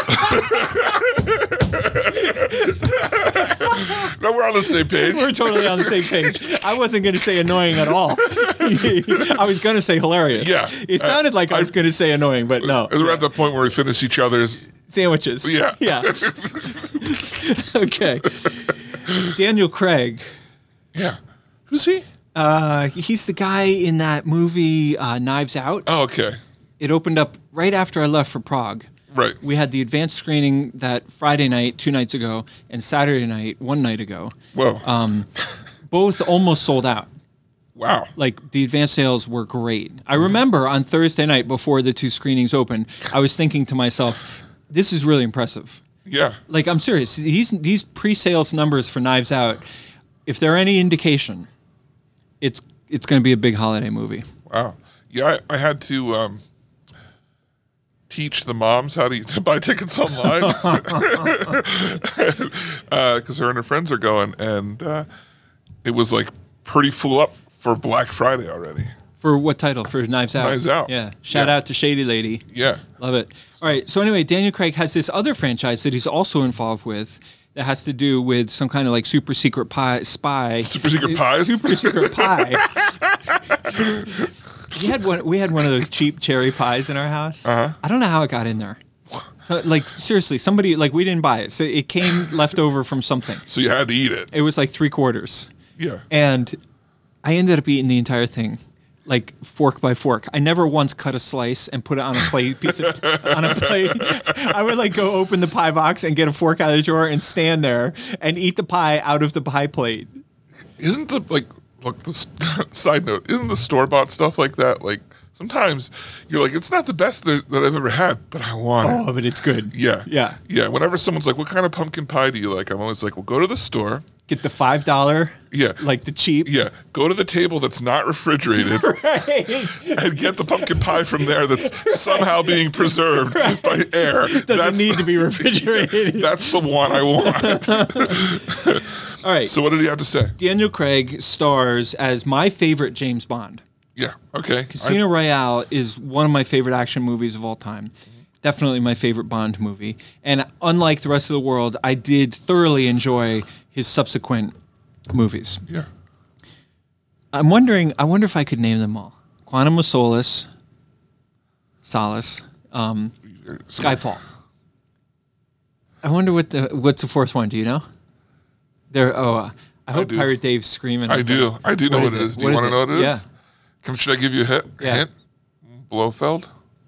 S6: No, we're on the same page.
S7: We're totally on the same page. I wasn't going to say annoying at all. I was going to say hilarious.
S6: Yeah.
S7: It sounded like I was going to say annoying, but no.
S6: And we're at the point where we finish each other's.
S7: Sandwiches.
S6: Yeah.
S7: Yeah. Okay. Daniel Craig.
S6: Yeah. Who's he?
S7: Uh, he's the guy in that movie uh, Knives Out.
S6: Oh, okay.
S7: It opened up right after I left for Prague.
S6: Right.
S7: We had the advanced screening that Friday night, two nights ago, and Saturday night, one night ago.
S6: Whoa.
S7: Um, both almost sold out.
S6: Wow.
S7: Like the advanced sales were great. I remember on Thursday night before the two screenings opened, I was thinking to myself, this is really impressive.
S6: Yeah.
S7: Like, I'm serious. These these pre-sales numbers for Knives Out, if they're any indication, it's it's going to be a big holiday movie.
S6: Wow. Yeah, I, I had to um, teach the moms how to, to buy tickets online because her and her friends are going, and uh, it was like pretty full up for Black Friday already.
S7: For what title? For Knives Out?
S6: Knives Out.
S7: Yeah. Shout
S6: Yeah.
S7: out to Shady Lady.
S6: Yeah.
S7: Love it. All right. So anyway, Daniel Craig has this other franchise that he's also involved with that has to do with some kind of like super secret pie spy.
S6: Super secret pies?
S7: Super secret pie. we had one. We had one of those cheap cherry pies in our house.
S6: Uh-huh.
S7: I don't know how it got in there. Uh, Like seriously, somebody like we didn't buy it, so it came left over from something.
S6: So you had to eat it.
S7: It was like three quarters.
S6: Yeah.
S7: And I ended up eating the entire thing, like fork by fork. I never once cut a slice and put it on a plate piece of on a plate. I would like go open the pie box and get a fork out of the drawer and stand there and eat the pie out of the pie plate.
S6: Isn't the, like, look, the st- side note, isn't the store-bought stuff like that, like, sometimes you're like, it's not the best that, that I've ever had, but I want it.
S7: Oh, but it's good.
S6: Yeah.
S7: Yeah.
S6: Yeah. Whenever someone's like, what kind of pumpkin pie do you like? I'm always like, well, go to the store.
S7: Get the five dollar.
S6: Yeah.
S7: Like the cheap.
S6: Yeah. Go to the table that's not refrigerated
S7: Right.
S6: and get the pumpkin pie from there that's somehow being preserved by air.
S7: Doesn't
S6: that's,
S7: need to be refrigerated.
S6: That's the one I want.
S7: All right.
S6: So what did he have to say?
S7: Daniel Craig stars as my favorite James Bond.
S6: Yeah. Okay.
S7: Casino
S6: I-
S7: Royale is one of my favorite action movies of all time. Definitely my favorite Bond movie. And unlike the rest of the world, I did thoroughly enjoy his subsequent movies.
S6: Yeah.
S7: I'm wondering. I wonder if I could name them all. Quantum of Solace, Solace, um, Skyfall. I wonder what the what's the fourth one. Do you know? There. Oh, uh, I hope
S6: do.
S7: Pirate Dave's screaming.
S6: I do. I do know what,
S7: is
S6: it is. Do
S7: What
S6: you
S7: is
S6: want to know what it is?
S7: Yeah.
S6: Can, should I give you a hint?
S7: Yeah.
S6: hint? Blofeld?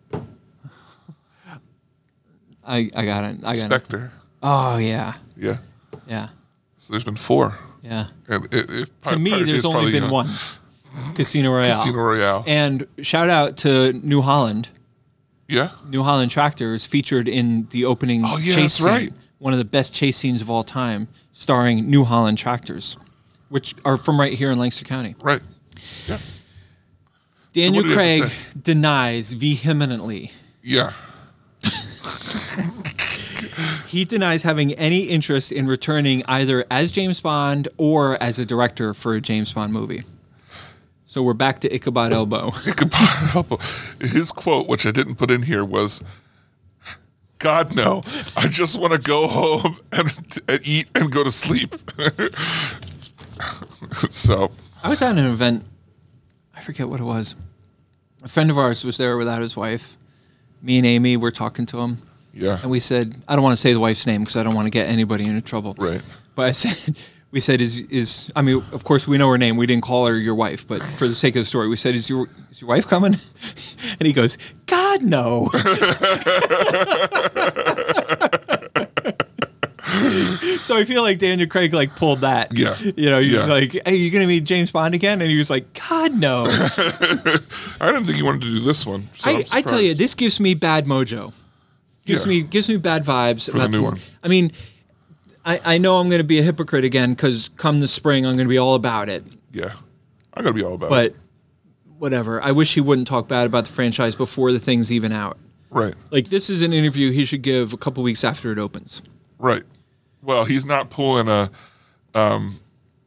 S7: I, I got it. I got it.
S6: Spectre.
S7: Oh yeah,
S6: Yeah.
S7: yeah,
S6: So there's been four.
S7: yeah.
S6: And it, it,
S7: To me, there's only been one. Casino Royale.
S6: Casino Royale.
S7: And shout out to New Holland.
S6: Yeah.
S7: New Holland Tractors featured in the opening
S6: Oh, yeah,
S7: chase
S6: that's
S7: scene.
S6: right.
S7: One of the best chase scenes of all time, starring New Holland Tractors, which are from right here in Lancaster County.
S6: Right. Yeah.
S7: Daniel
S6: what do you have to
S7: Craig
S6: say?
S7: denies vehemently.
S6: Yeah.
S7: He denies having any interest in returning either as James Bond or as a director for a James Bond movie. So we're back to Ichabod Elbow.
S6: His quote, which I didn't put in here, was, God, no. I just want to go home and, and eat and go to sleep. So,
S7: I was at an event, I forget what it was. A friend of ours was there without his wife. Me and Amy were talking to him.
S6: yeah.
S7: And we said, I don't want to say the wife's name because I don't want to get anybody into trouble.
S6: Right.
S7: But I said, we said, is, is, I mean, of course we know her name. We didn't call her your wife, but for the sake of the story, we said, is your, is your wife coming? And he goes, God, no. So I feel like Daniel Craig like pulled that.
S6: Yeah.
S7: You know, you're
S6: Yeah.
S7: like, hey, you going to meet James Bond again? And he was like, God, no.
S6: I didn't think you wanted to do this one. So I'm
S7: I, I tell you,
S6: surprised.
S7: this gives me bad mojo. Gives
S6: Yeah.
S7: me gives me bad vibes
S6: For the new one.
S7: I mean, I, I know I'm going to be a hypocrite again because come the spring I'm going to be all about it.
S6: Yeah. I got to be all about it.
S7: But whatever. I wish he wouldn't talk bad about the franchise before the thing's even out.
S6: Right.
S7: Like this is an interview he should give a couple weeks after it opens.
S6: Right. Well, he's not pulling a um,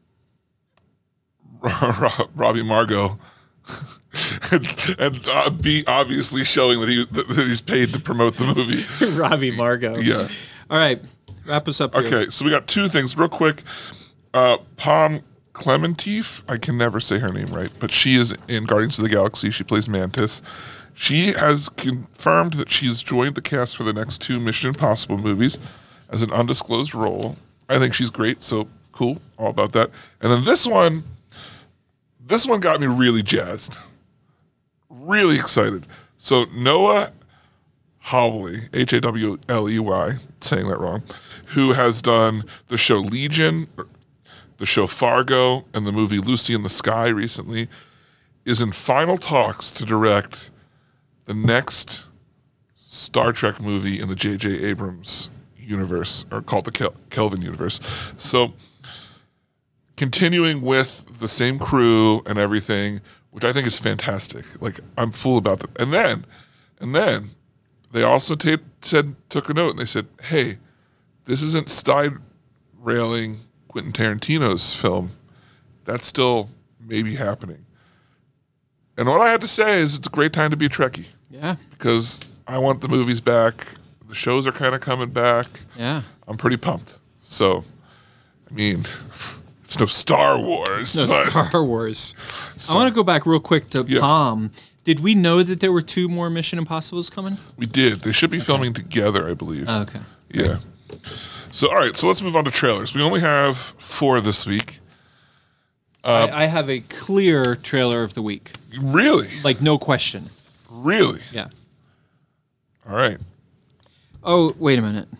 S6: Robbie Margot and, and uh, be obviously showing that he that he's paid to promote the movie.
S7: Robbie Margot.
S6: Yeah.
S7: All right. Wrap us up here.
S6: Okay, so we got two things real quick. Uh, Pom Clementif, I can never say her name right, but she is in Guardians of the Galaxy. She plays Mantis. She has confirmed that she's joined the cast for the next two Mission Impossible movies as an undisclosed role. I think she's great, so cool, all about that. And then this one, this one got me really jazzed, really excited. So Noah Hawley, H A W L E Y, saying that wrong, who has done the show Legion, the show Fargo, and the movie Lucy in the Sky recently, is in final talks to direct the next Star Trek movie in the J J Abrams universe, or called the Kel- Kelvin universe. So, continuing with the same crew and everything, which I think is fantastic. Like, I'm full about that. And then, and then, they also ta- said, took a note, and they said, hey, this isn't side railing Quentin Tarantino's film. That's still maybe happening. And what I had to say is it's a great time to be a Trekkie.
S7: Yeah.
S6: Because I want the movies back. The shows are kind of coming back.
S7: Yeah.
S6: I'm pretty pumped. So, I mean, it's no Star Wars,
S7: No,
S6: but
S7: Star Wars. I want to go back real quick to
S6: Yeah.
S7: Palm. Did we know that there were two more Mission Impossibles coming?
S6: we did. They should be filming together, I believe.
S7: Oh, okay.
S6: Yeah. So, all right. So let's move on to trailers. We only have four this week.
S7: I, I have a clear trailer of the week.
S6: Really?
S7: Like, no question.
S6: Really?
S7: Yeah.
S6: All right.
S7: Oh, wait a minute.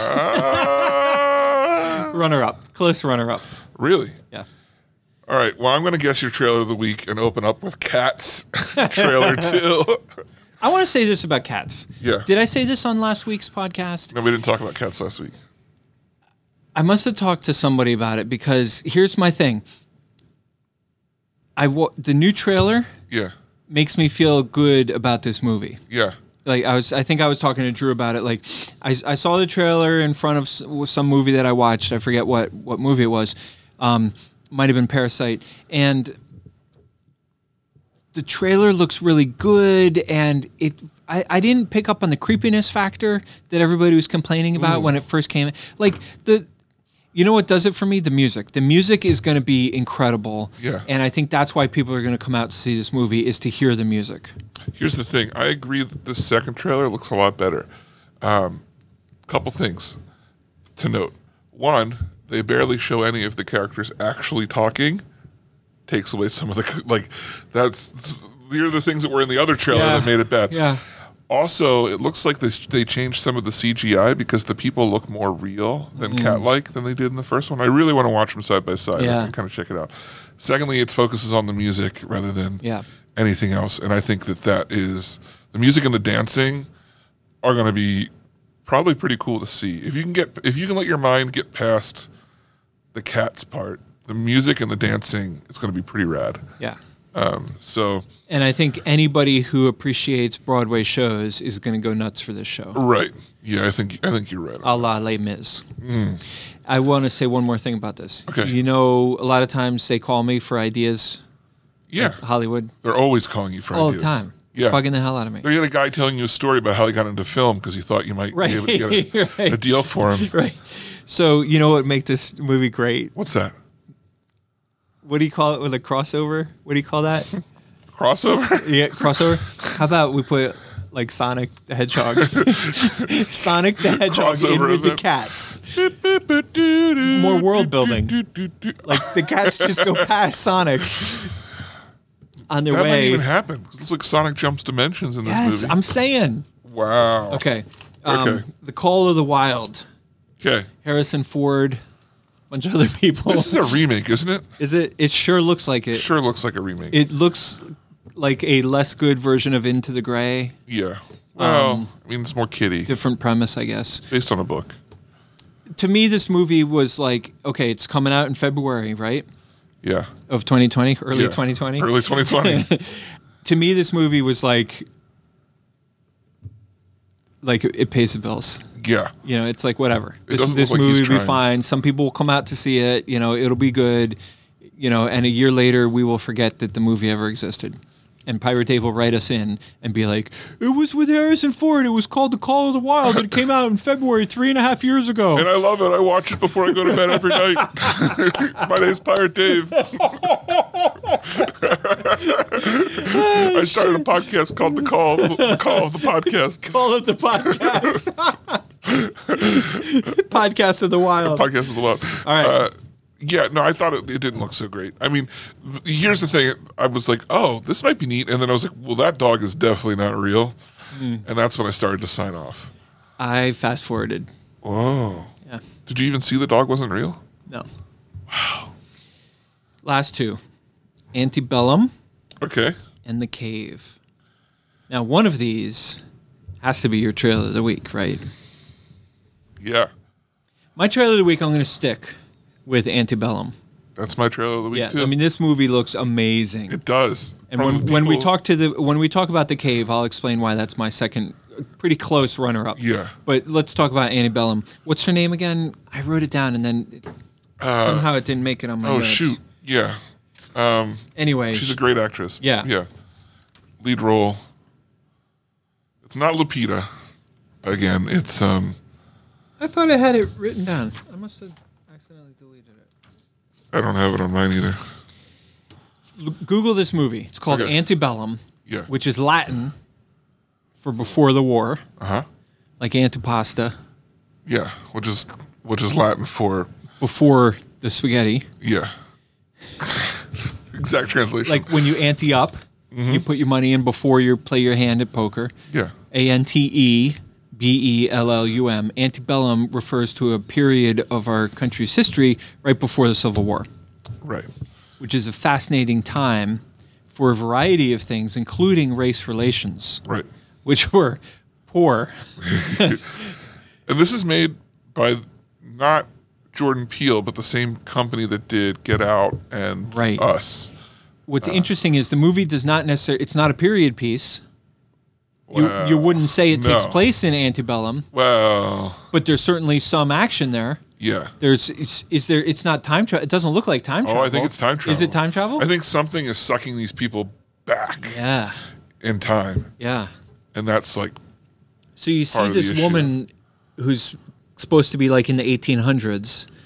S6: Uh,
S7: Runner up. Close runner up.
S6: really?
S7: Yeah.
S6: All right. Well, I'm going to guess your trailer of the week and open up with Cats trailer two.
S7: I want to say this about Cats.
S6: Yeah.
S7: Did I say this on last week's podcast?
S6: No, we didn't talk about Cats last week.
S7: I must have talked to somebody about it because here's my thing. I wa- the new trailer
S6: Yeah.
S7: makes me feel good about this movie.
S6: Yeah.
S7: Like I was, I think I was talking to Drew about it. Like I, I saw the trailer in front of s- some movie that I watched. I forget what, what movie it was. Um, might have been Parasite. And the trailer looks really good. And it, I, I didn't pick up on the creepiness factor that everybody was complaining about when it first came. Like the, You know what does it for me? The music. The music is going to be incredible.
S6: Yeah.
S7: And I think that's why people are going to come out to see this movie is to hear the music.
S6: Here's the thing. I agree that this second trailer looks a lot better. Um, couple things to note. One, they barely show any of the characters actually talking. Takes away some of the like. That's these are the things that were in the other trailer
S7: Yeah.
S6: that made it bad.
S7: Yeah.
S6: Also, it looks like they they changed some of the C G I because the people look more real than cat-like than they did in the first one. I really want to watch them side by side
S7: Yeah.
S6: and kind of check it out. Secondly, it focuses on the music rather than
S7: Yeah.
S6: anything else, and I think that that is the music and the dancing are going to be probably pretty cool to see. If you can get if you can let your mind get past the cats part, the music and the dancing is going to be pretty rad.
S7: Yeah.
S6: Um, so
S7: And I think anybody who appreciates Broadway shows is going to go nuts for this show.
S6: right, yeah, I think I think you're right.
S7: A la Les Mis. I want to say one more thing about this.
S6: Okay.
S7: You know, a lot of times they call me for ideas,
S6: Yeah,
S7: Hollywood,
S6: they're always calling you for
S7: all
S6: ideas.
S7: the time.
S6: Yeah,
S7: Bugging the hell out of me.
S6: they had a guy telling you a story about how he got into film because he thought you might
S7: Right.
S6: be able to get a,
S7: Right.
S6: a deal for him.
S7: Right. So, you know what make this movie great?
S6: What's that?
S7: What do you call it with a crossover? What do you call that?
S6: Crossover?
S7: Yeah, crossover. How about we put like Sonic the Hedgehog, Sonic the Hedgehog in
S6: Crossover
S7: with the
S6: event.
S7: cats. More world building. Like the cats just go past Sonic on their
S6: That might
S7: way.
S6: even happen. It's like Sonic jumps dimensions in this
S7: Yes,
S6: movie.
S7: I'm saying.
S6: wow.
S7: Okay. Um,
S6: Okay.
S7: The Call of the Wild.
S6: Okay.
S7: Harrison Ford, bunch of other people.
S6: This is a remake, isn't it?
S7: Is it? It sure looks like it.
S6: Sure looks like a remake.
S7: It looks like a less good version of Into the Gray.
S6: yeah. Well,
S7: Um,
S6: I mean, it's more kiddie.
S7: Different premise, I guess.
S6: Based on a book.
S7: To me, this movie was like, okay, it's coming out in February, right?
S6: Yeah.
S7: Of twenty twenty, early
S6: Yeah.
S7: twenty twenty.
S6: Early twenty twenty.
S7: To me, this movie was like, like it pays the bills.
S6: yeah.
S7: You know, it's like whatever. This,
S6: doesn't
S7: this
S6: look like
S7: movie
S6: he's
S7: will be
S6: trying.
S7: fine. Some people will come out to see it. You know, it'll be good. You know, and a year later, we will forget that the movie ever existed. And Pirate Dave will write us in and be like, "It was with Harrison Ford. It was called The Call of the Wild. It came out in February three and a half years ago."
S6: And I love it. I watch it before I go to bed every night. My name's Pirate Dave. I started a podcast called The Call, The Call of the Podcast.
S7: Call it the podcast. Podcast of the Wild.
S6: Podcast is a lot.
S7: All right.
S6: Uh, yeah, no, I thought it, it didn't look so great. I mean, th- here's the thing. I was like, oh, this might be neat. And then I was like, well, that dog is definitely not real.
S7: Hmm.
S6: And that's when I started to sign off.
S7: I fast forwarded.
S6: Whoa.
S7: Yeah.
S6: Did you even see the dog wasn't real?
S7: No. Wow. Last two. Antebellum
S6: Okay.
S7: and The Cave. Now, one of these has to be your trailer of the week, right?
S6: Yeah.
S7: My trailer of the week, I'm going to stick with Antebellum.
S6: That's my trailer of the week,
S7: Yeah,
S6: too.
S7: I mean, this movie looks amazing.
S6: it does.
S7: And
S6: From
S7: when, when we
S6: people-
S7: talk to the when we talk about The Cave, I'll explain why that's my second, pretty close runner-up.
S6: Yeah.
S7: But let's talk about Antebellum. What's her name again? I wrote it down, and then it, somehow it didn't make it on my
S6: Oh,
S7: notes.
S6: shoot. Yeah.
S7: Anyway,
S6: She's a great actress.
S7: Yeah.
S6: Yeah. Lead role. It's not Lupita. Again, it's um
S7: I thought I had it written down. I must have accidentally deleted it.
S6: I don't have it on mine either.
S7: L- Google this movie. It's called
S6: Okay.
S7: Antebellum,
S6: Yeah.
S7: which is Latin for before the war,
S6: Uh-huh.
S7: like antipasta,
S6: Yeah. Which is which is Latin for
S7: before the spaghetti.
S6: yeah. Exact translation.
S7: Like when you ante up, you put your money in before you play your hand at poker.
S6: yeah.
S7: A N T E B E L L U M. Antebellum refers to a period of our country's history right before the Civil War,
S6: Right.
S7: which is a fascinating time for a variety of things, including race relations,
S6: Right.
S7: which were poor.
S6: And this is made by not Jordan Peele, but the same company that did Get Out and
S7: Right.
S6: Us.
S7: What's interesting is the movie does not necessarily, it's not a period piece. You, you wouldn't say it takes
S6: no.
S7: place in Antebellum,
S6: Well,
S7: but there's certainly some action there.
S6: yeah.
S7: There's, is, is there, it's not time travel. It doesn't look like time
S6: Oh,
S7: travel.
S6: I think it's time travel.
S7: Is it time travel?
S6: I think something is sucking these people back
S7: Yeah,
S6: in time.
S7: yeah.
S6: And that's like,
S7: So you see
S6: part of the
S7: this
S6: issue.
S7: woman who's supposed to be like in the eighteen hundreds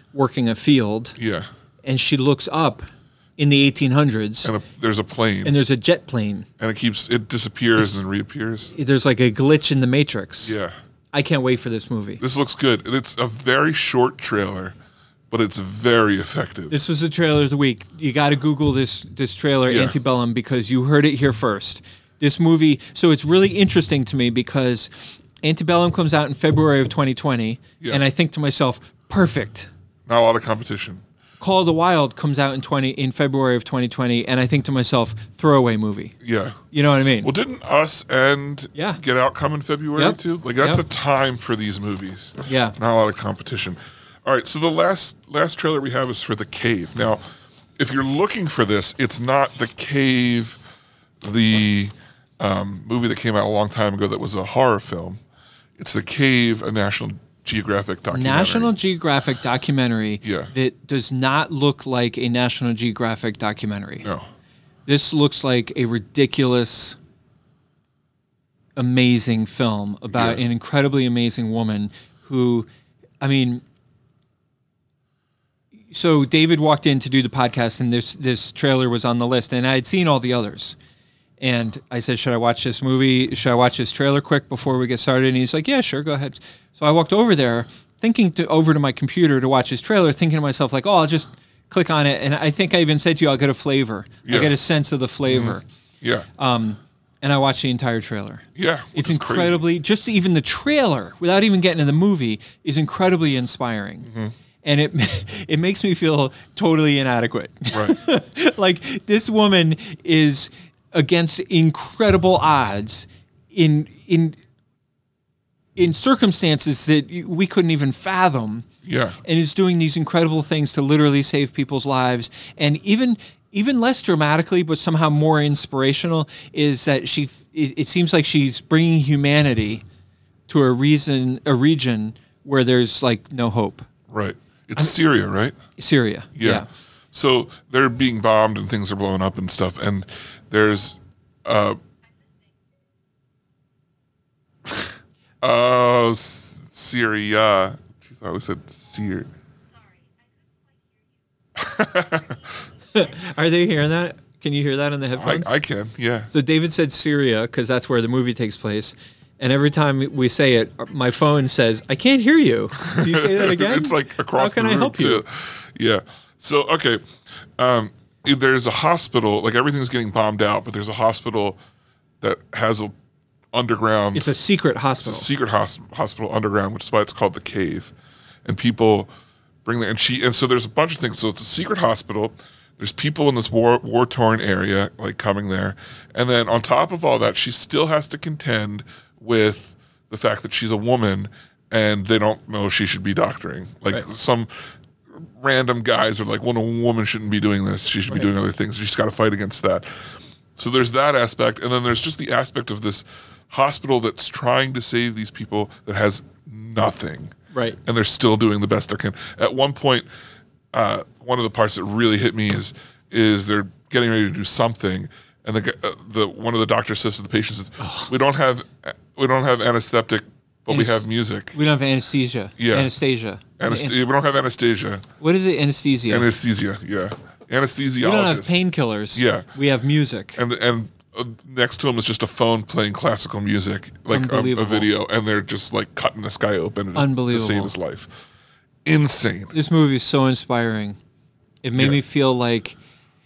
S7: working a field,
S6: Yeah.
S7: and she looks up in the eighteen hundreds,
S6: And a, there's a plane.
S7: and there's a jet plane.
S6: and it keeps it disappears and reappears.
S7: There's like a glitch in the Matrix.
S6: Yeah.
S7: I can't wait for this movie.
S6: This looks good. It's a very short trailer, but it's very effective.
S7: This was the trailer of the week. You got to Google this this trailer,
S6: Yeah.
S7: Antebellum, because you heard it here first. This movie, so it's really interesting to me because Antebellum comes out in February of twenty twenty,
S6: Yeah.
S7: and I think to myself, perfect.
S6: Not a lot of competition.
S7: Call of the Wild comes out in twenty in February of twenty twenty, and I think to myself, throwaway movie.
S6: Yeah.
S7: You know what I mean?
S6: Well, didn't Us and
S7: Yeah.
S6: Get Out come in February
S7: Yep.
S6: too? Like that's
S7: Yep.
S6: a time for these movies.
S7: Yeah.
S6: Not a lot of competition. All right, so the last last trailer we have is for The Cave. Now, if you're looking for this, it's not The Cave, the um, movie that came out a long time ago that was a horror film. It's The Cave, a National Geographic documentary.
S7: National Geographic documentary
S6: Yeah.
S7: that does not look like a National Geographic documentary.
S6: No.
S7: This looks like a ridiculous, amazing film about
S6: Yeah.
S7: an incredibly amazing woman who, I mean, so David walked in to do the podcast, and this this trailer was on the list, and I had seen all the others. And I said, should I watch this movie? Should I watch this trailer quick before we get started? And he's like, yeah, sure, go ahead. So I walked over there, thinking to over to my computer to watch this trailer, thinking to myself, like, oh, I'll just click on it. And I think I even said to you, I'll get a flavor.
S6: Yeah.
S7: I get a sense of the flavor.
S6: Yeah.
S7: Um, and I watched the entire trailer.
S6: yeah. which
S7: It's
S6: is crazy.
S7: incredibly, just even the trailer, without even getting to the movie, is incredibly inspiring.
S6: Mm-hmm.
S7: And it it makes me feel totally inadequate.
S6: Right.
S7: Like, this woman is against incredible odds in in in circumstances that we couldn't even fathom,
S6: Yeah.
S7: and is doing these incredible things to literally save people's lives. And even even less dramatically, but somehow more inspirational, is that she it, it seems like she's bringing humanity to a reason a region where there's like no hope.
S6: Right. It's Syria, right?
S7: Syria.
S6: Yeah. So they're being bombed and things are blowing up and stuff. And there's, uh, oh, S- Syria. She thought we said Syria.
S7: Are they hearing that? Can you hear that in the
S6: I,
S7: headphones?
S6: I can, yeah.
S7: So David said Syria because that's where the movie takes place. And every time we say it, my phone says, I can't hear you. Do you say that again?
S6: It's like across
S7: How can
S6: the
S7: I
S6: room
S7: help you?
S6: too. Yeah. So okay, um, there's a hospital. Like everything's getting bombed out, but there's a hospital that has a underground.
S7: It's a secret
S6: It's
S7: hospital.
S6: a secret hos- hospital underground, which is why it's called the Cave. And people bring there, and she, and so there's a bunch of things. So it's a secret hospital. There's people in this war war torn area like coming there, and then on top of all that, she still has to contend with the fact that she's a woman, and they don't know if she should be doctoring. Like
S7: Right.
S6: some random guys are like, "Well, a woman shouldn't be doing this. She should
S7: Right.
S6: be doing other things." She's got to fight against that. So there's that aspect, and then there's just the aspect of this hospital that's trying to save these people that has nothing,
S7: Right.
S6: and they're still doing the best they can. At one point, uh, one of the parts that really hit me is is they're getting ready to do something, and the gu- uh, the one of the doctors says to the patient, says, "We don't have we don't have anesthetic, but we
S7: Anes-
S6: have music.
S7: We don't have anesthesia.
S6: Yeah.
S7: Anesthesia.
S6: Anest- we don't have anesthesia.
S7: What is it? Anesthesia.
S6: Anesthesia, yeah, anesthesiologist.
S7: we don't have painkillers.
S6: Yeah.
S7: We have music.
S6: and and uh, next to him is just a phone playing classical music, like a, a
S7: Unbelievable.
S6: video, and they're just like cutting this guy open to-
S7: Unbelievable.
S6: to save his life. Insane.
S7: This movie is so inspiring. It made
S6: Yeah.
S7: me feel like,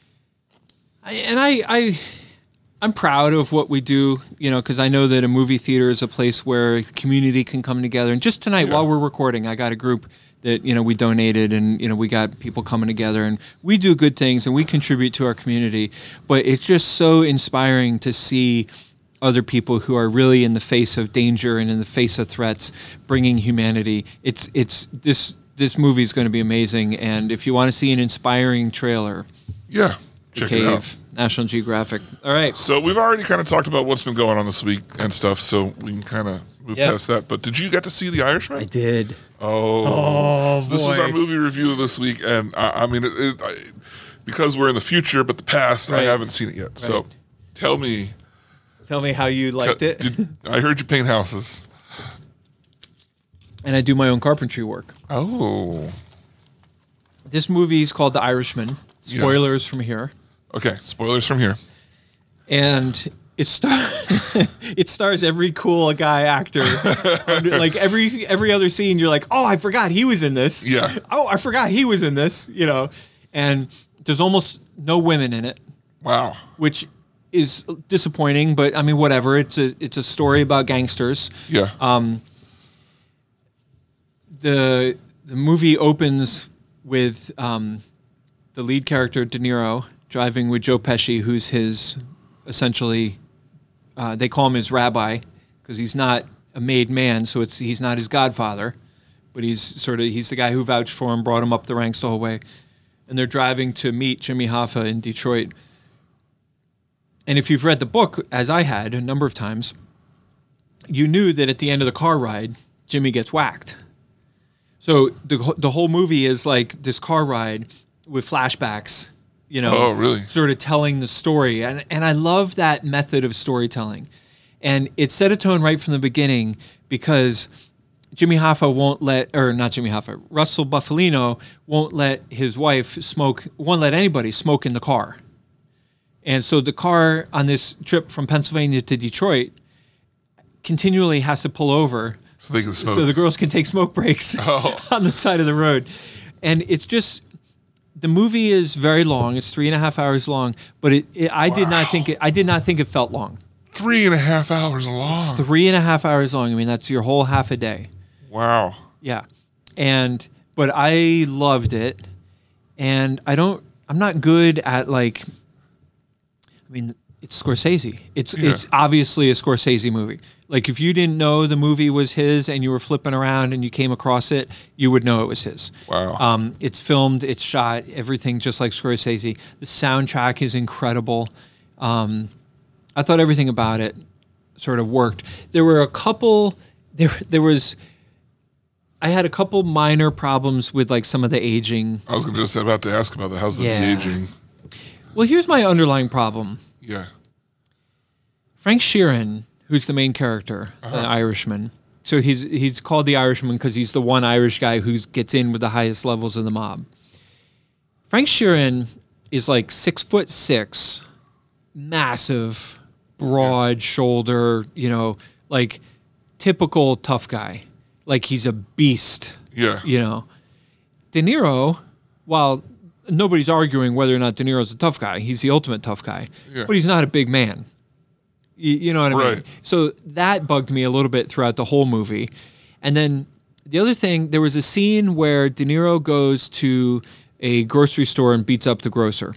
S7: I, and I, I, I'm proud of what we do, you know, because I know that a movie theater is a place where the community can come together. And just tonight,
S6: Yeah.
S7: while we're recording, I got a group that, you know, we donated, and, you know, we got people coming together, and we do good things and we contribute to our community. But it's just so inspiring to see other people who are really in the face of danger and in the face of threats, bringing humanity. It's it's this this movie is going to be amazing, and if you want to see an inspiring trailer,
S6: Yeah,
S7: The
S6: check it out.
S7: Cave, National Geographic. All right,
S6: So we've already kind of talked about what's been going on this week and stuff, so we can kind of move
S7: Yeah.
S6: past that. But did you get to see The Irishman?
S7: did.
S6: Oh, so this is
S7: boy.
S6: our movie review this week, and I, I mean, it, it, I, because we're in the future, but the past, I
S7: Right.
S6: haven't seen it yet. So
S7: Right.
S6: tell me,
S7: Tell me how you liked
S6: te-
S7: it.
S6: did, I heard you paint houses.
S7: And I do my own carpentry work.
S6: Oh,
S7: this movie is called The Irishman. Spoilers from here.
S6: Okay, spoilers from here.
S7: And it star it stars every cool guy actor. Like every every other scene, you're like, oh, I forgot he was in this.
S6: Yeah.
S7: Oh, I forgot he was in this. You know, and there's almost no women in it,
S6: Wow.
S7: which is disappointing. But I mean, whatever. It's a it's a story about gangsters.
S6: Yeah.
S7: Um, the the movie opens with um, the lead character De Niro driving with Joe Pesci, who's his essentially. Uh, they call him his rabbi because he's not a made man, so it's he's not his godfather, but he's sort of he's the guy who vouched for him, brought him up the ranks the whole way, and they're driving to meet Jimmy Hoffa in Detroit. And if you've read the book, as I had a number of times, you knew that at the end of the car ride, Jimmy gets whacked. So the the whole movie is like this car ride with flashbacks, you know,
S6: Oh, really?
S7: sort of telling the story. And and I love that method of storytelling. And it set a tone right from the beginning because Jimmy Hoffa won't let, or not Jimmy Hoffa, Russell Buffalino won't let his wife smoke, won't let anybody smoke in the car. And so the car on this trip from Pennsylvania to Detroit continually has to pull over
S6: So they can smoke.
S7: so the girls can take smoke breaks
S6: Oh.
S7: on the side of the road. And it's just, the movie is very long. It's three and a half hours long, but it, it I did not think it, I did not think it felt long.
S6: Three and a half hours long.
S7: Three and a half hours long. I mean, that's your whole half a day.
S6: Wow.
S7: Yeah. And, but I loved it. And I don't, I'm not good at like, I mean, it's Scorsese. It's
S6: Yeah.
S7: it's obviously a Scorsese movie. Like if you didn't know the movie was his and you were flipping around and you came across it, you would know it was his.
S6: Wow.
S7: Um, it's filmed, it's shot, everything just like Scorsese. The soundtrack is incredible. Um, I thought everything about it sort of worked. There were a couple. There there was. I had a couple minor problems with like some of the aging.
S6: I was just about to ask about that. How's the
S7: Yeah.
S6: aging?
S7: Well, here's my underlying problem.
S6: Yeah.
S7: Frank Sheeran, who's the main character,
S6: Uh-huh.
S7: the Irishman. So he's he's called the Irishman because he's the one Irish guy who gets in with the highest levels of the mob. Frank Sheeran is like six foot six, massive, broad shoulder, you know, like typical tough guy. Like he's a beast.
S6: Yeah.
S7: You know. De Niro, while nobody's arguing whether or not De Niro's a tough guy, he's the ultimate tough guy.
S6: Yeah.
S7: But he's not a big man. You, you know what I mean?
S6: Right.
S7: So that bugged me a little bit throughout the whole movie. And then the other thing, there was a scene where De Niro goes to a grocery store and beats up the grocer.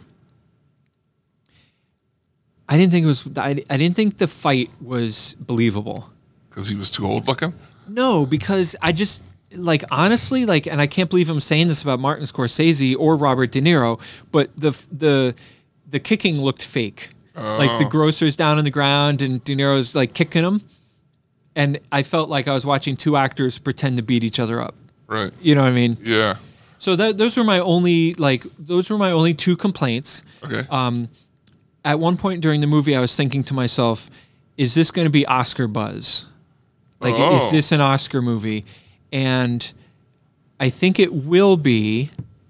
S7: I didn't think it was. I, I didn't think the fight was believable.
S6: Because he was too old looking?
S7: No, because I just like honestly like, and I can't believe I'm saying this about Martin Scorsese or Robert De Niro, but the the the kicking looked fake. Like the grocer's down on the ground and De Niro's like kicking him, and I felt like I was watching two actors pretend to beat each other up.
S6: Right.
S7: You know what I mean?
S6: Yeah.
S7: So that, those were my only like those were my only two complaints.
S6: Okay.
S7: Um, at one point during the movie, I was thinking to myself, "Is this going to be Oscar buzz? Like,
S6: Oh.
S7: is this an Oscar movie?" And I think it will be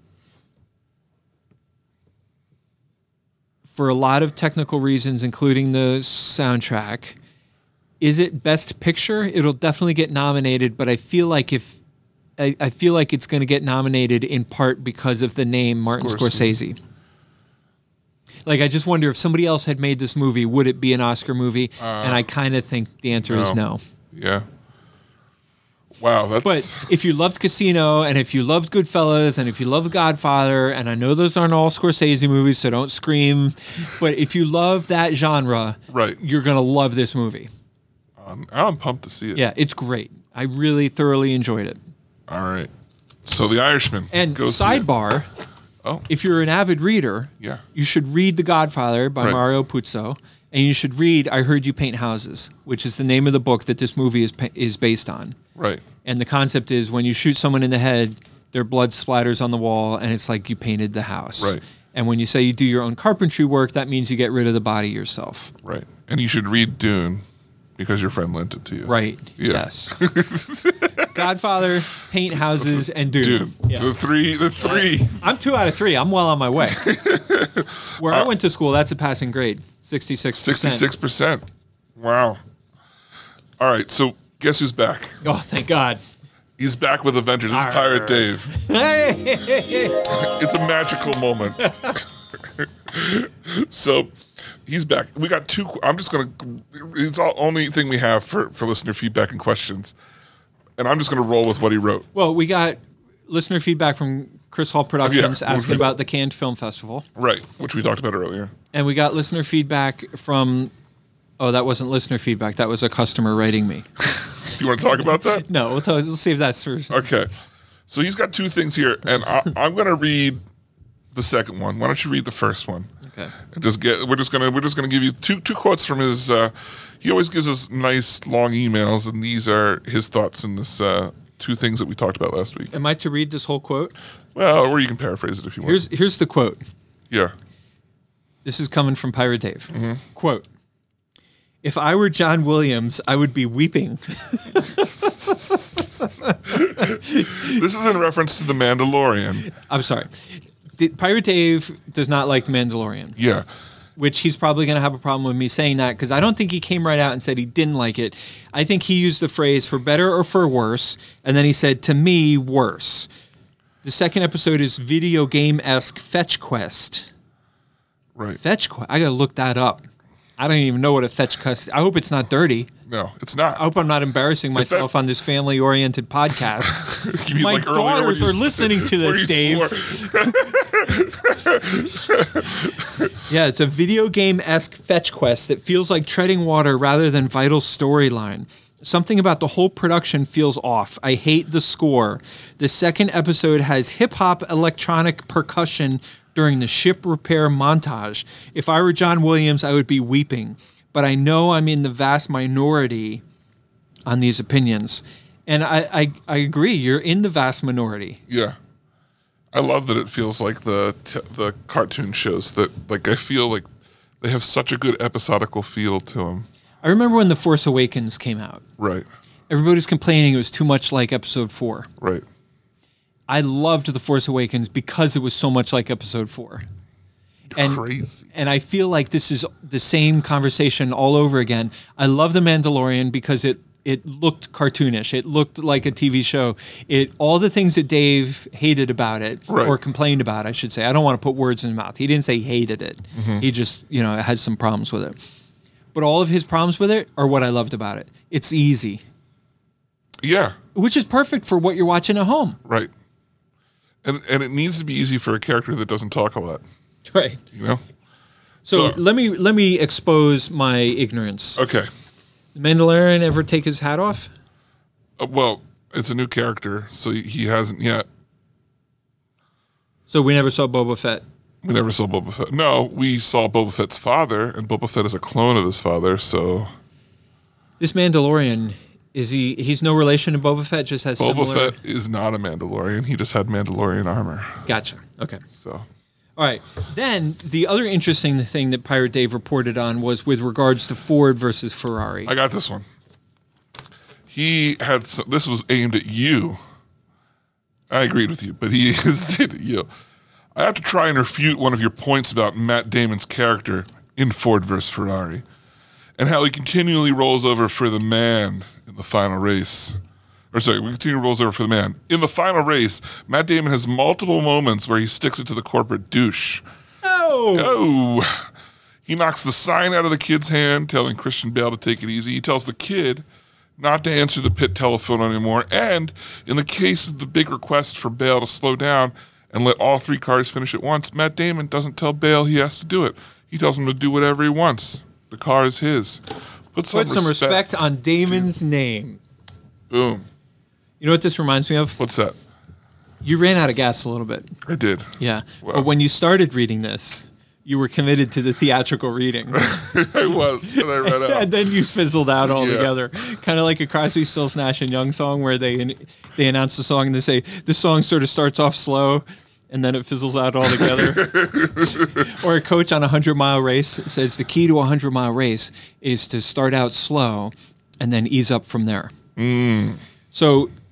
S7: for a lot of technical reasons, including the soundtrack. Is it Best Picture? It'll definitely get nominated, but I feel like if I, I feel like it's going to get nominated in part because of the name Martin
S6: Scorsese.
S7: Scorsese. Like, I just wonder if somebody else had made this movie, would it be an Oscar movie?
S6: Uh,
S7: and I kind of think the answer is no.
S6: Yeah. Wow, that's...
S7: But if you loved Casino, and if you loved Goodfellas, and if you love Godfather, and I know those aren't all Scorsese movies, so don't scream, but if you love that genre,
S6: Right.
S7: you're going to love this movie.
S6: Um, I'm pumped to see it.
S7: Yeah, it's great. I really thoroughly enjoyed it.
S6: All right. So The Irishman.
S7: And
S6: Go see it.
S7: sidebar,
S6: Oh.
S7: if you're an avid reader,
S6: Yeah.
S7: you should read The Godfather by
S6: Right.
S7: Mario Puzo, and you should read I Heard You Paint Houses, which is the name of the book that this movie is pa- is based on.
S6: Right.
S7: And the concept is when you shoot someone in the head, their blood splatters on the wall, and it's like you painted the house.
S6: Right.
S7: And when you say you do your own carpentry work, that means you get rid of the body yourself.
S6: Right. And you should read Dune because your friend lent it to you.
S7: Right.
S6: Yeah.
S7: Yes. Godfather, Paint Houses, and Dune.
S6: Dude,
S7: Yeah.
S6: the three, the three.
S7: I'm two out of three. I'm well on my way. Where I went to school, that's a passing grade, sixty-six percent.
S6: Sixty-six percent. Wow. All right, so guess who's back?
S7: Oh, thank God.
S6: He's back with Avengers. It's Pirate Dave. It's a magical moment. So he's back. We got two. I'm just gonna. It's the only thing we have for for listener feedback and questions, and I'm just gonna roll with what he wrote.
S7: Well, we got listener feedback from Chris Hall Productions
S6: Yeah.
S7: asking about the Cannes Film Festival.
S6: Right, which we talked about earlier.
S7: And we got listener feedback from, oh, that wasn't listener feedback. That was a customer writing me.
S6: Do you want to talk about that?
S7: No, we'll, tell, we'll save that first.
S6: Okay. So he's got two things here, and I, I'm going to read the second one. Why don't you read the first one?
S7: Okay.
S6: And just get. We're just gonna. We're just gonna give you two two quotes from his. Uh, he always gives us nice long emails, and these are his thoughts in this uh, two things that we talked about last week.
S7: Am I to read this whole quote?
S6: Well, or you can paraphrase it if you want.
S7: Here's here's the quote.
S6: yeah.
S7: This is coming from Pirate Dave. Quote, if I were John Williams, I would be weeping.
S6: This is in reference to the Mandalorian.
S7: I'm sorry. D- Pirate Dave does not like The Mandalorian,
S6: Yeah.
S7: which he's probably going to have a problem with me saying that because I don't think he came right out and said he didn't like it. I think he used the phrase for better or for worse, and then he said, to me, worse. The second episode is video game-esque fetch quest.
S6: Right.
S7: Fetch quest? I got to look that up. I don't even know what a fetch quest. I hope it's not dirty.
S6: No, it's not.
S7: I hope I'm not embarrassing
S6: If that-
S7: myself on this family-oriented podcast.
S6: You mean
S7: My
S6: like earlier when
S7: daughters
S6: you
S7: are
S6: s-
S7: listening to
S6: where
S7: this,
S6: you
S7: Dave.
S6: swore.
S7: Yeah, it's a video game-esque fetch quest that feels like treading water rather than vital storyline. Something about the whole production feels off. I hate the score. The second episode has hip-hop electronic percussion during the ship repair montage. If I were John Williams, I would be weeping. But I know I'm in the vast minority on these opinions. And I, I, I agree, you're in the vast minority.
S6: Yeah. I love that it feels like the t- the cartoon shows that, like, I feel like they have such a good episodical feel to them.
S7: I remember when The Force Awakens came out.
S6: Right.
S7: Everybody was complaining it was too much like Episode four.
S6: Right.
S7: I loved The Force Awakens because it was so much like Episode four. And,
S6: Crazy.
S7: and I feel like this is the same conversation all over again. I love The Mandalorian because it it looked cartoonish. It looked like a T V show. It all the things that Dave hated about it,
S6: Right.
S7: or complained about, I should say. I don't want to put words in his mouth. He didn't say he hated it.
S6: Mm-hmm.
S7: He just, you know, has some problems with it. But all of his problems with it are what I loved about it. It's easy,
S6: Yeah.
S7: which is perfect for what you're watching at home.
S6: Right. And and it needs to be easy for a character that doesn't talk a lot.
S7: Right.
S6: You know?
S7: So,
S6: So-
S7: let me let me expose my ignorance.
S6: Okay.
S7: Did Mandalorian ever take his hat off?
S6: Uh, well, it's a new character, so he- he hasn't yet.
S7: So we never saw Boba Fett.
S6: We never saw Boba Fett. No, we saw Boba Fett's father, and Boba Fett is a clone of his father, so
S7: This Mandalorian, is he? He's no relation to Boba Fett. Just has
S6: Boba
S7: similar.
S6: Fett is not a Mandalorian. He just had Mandalorian armor.
S7: Gotcha. Okay.
S6: So
S7: All right. Then the other interesting thing that Pirate Dave reported on was with regards to Ford versus Ferrari.
S6: I got this one. He had some, this was aimed at you. I agreed with you, but he is aimed at you. I have to try and refute one of your points about Matt Damon's character in Ford versus Ferrari, and how he continually rolls over for the man in the final race. Or sorry, we continue rolls over for the man. In the final race, Matt Damon has multiple moments where he sticks it to the corporate douche.
S7: oh.
S6: Oh! He knocks the sign out of the kid's hand, telling Christian Bale to take it easy. He tells the kid not to answer the pit telephone anymore. And in the case of the big request for Bale to slow down and let all three cars finish at once, Matt Damon doesn't tell Bale he has to do it. He tells him to do whatever he wants. The car is his. Put some,
S7: Put some respect on Damon's name.
S6: Boom.
S7: You know what this reminds me of?
S6: What's that?
S7: You ran out of gas a little bit.
S6: I did.
S7: Yeah.
S6: Wow.
S7: But when you started reading this, you were committed to the theatrical reading.
S6: I was, and I read out.
S7: And then you fizzled out
S6: Yeah.
S7: altogether. Kind of like a Crosby, Stills, Nash and Young song where they they announce the song and they say the song sort of starts off slow and then it fizzles out altogether. Or a coach on a hundred mile race says the key to a hundred mile race is to start out slow and then ease up from there.
S6: Mm.
S7: So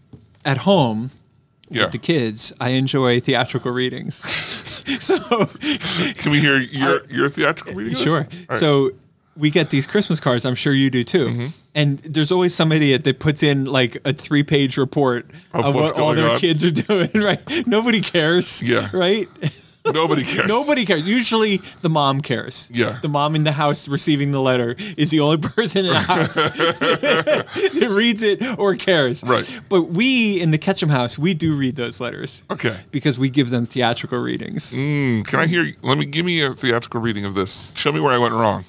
S7: at home
S6: Yeah.
S7: with the kids, I enjoy theatrical readings. So
S6: Can we hear your your theatrical reading? of this?
S7: sure.
S6: All right.
S7: So we get these Christmas cards. I'm sure you do too.
S6: Mm-hmm.
S7: And there's always some idiot that puts in like a three page report
S6: Of
S7: of,
S6: what's
S7: what all
S6: going
S7: their
S6: on.
S7: kids are doing. Right? Nobody cares.
S6: Yeah.
S7: Right.
S6: Nobody cares.
S7: Nobody cares. Usually the mom cares.
S6: Yeah.
S7: The mom in the house receiving the letter is the only person in the house that reads it or cares.
S6: Right.
S7: But we in the Ketchum house, we do read those letters.
S6: Okay.
S7: Because we give them theatrical readings.
S6: Mm, can I hear? Let me give me a theatrical reading of this. Show me where I went wrong.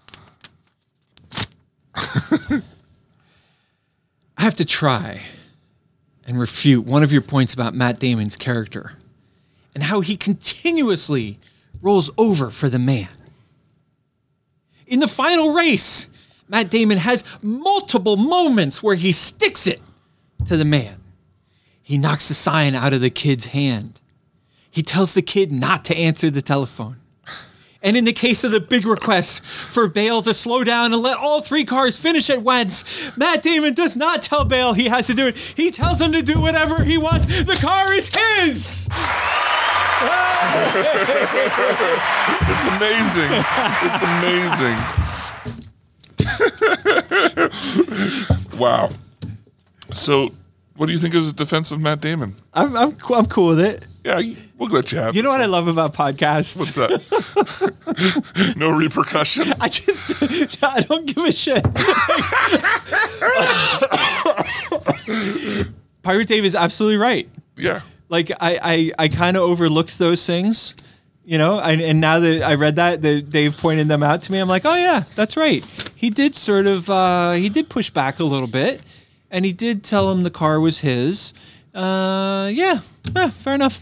S7: I have to try and refute one of your points about Matt Damon's character and how he continuously rolls over for the man. In the final race, Matt Damon has multiple moments where he sticks it to the man. He knocks the sign out of the kid's hand. He tells the kid not to answer the telephone. And in the case of the big request for Bale to slow down and let all three cars finish at once, Matt Damon does not tell Bale he has to do it. He tells him to do whatever he wants. The car is his!
S6: It's amazing. It's amazing. Wow. So, what do you think of his defense of Matt Damon?
S7: I'm, I'm, cool- I'm cool with it.
S6: Yeah, we'll let you have
S7: You know
S6: this
S7: what I
S6: one.
S7: love about podcasts?
S6: What's that? No repercussions?
S7: I just, I don't give a shit. Pirate Dave is absolutely right.
S6: Yeah.
S7: Like I, I, I kind of overlooked those things, you know, and, and now that I read that, that Dave pointed them out to me, I'm like, oh yeah, that's right. He did sort of, uh, he did push back a little bit, and he did tell him the car was his. Uh, yeah, eh, fair enough.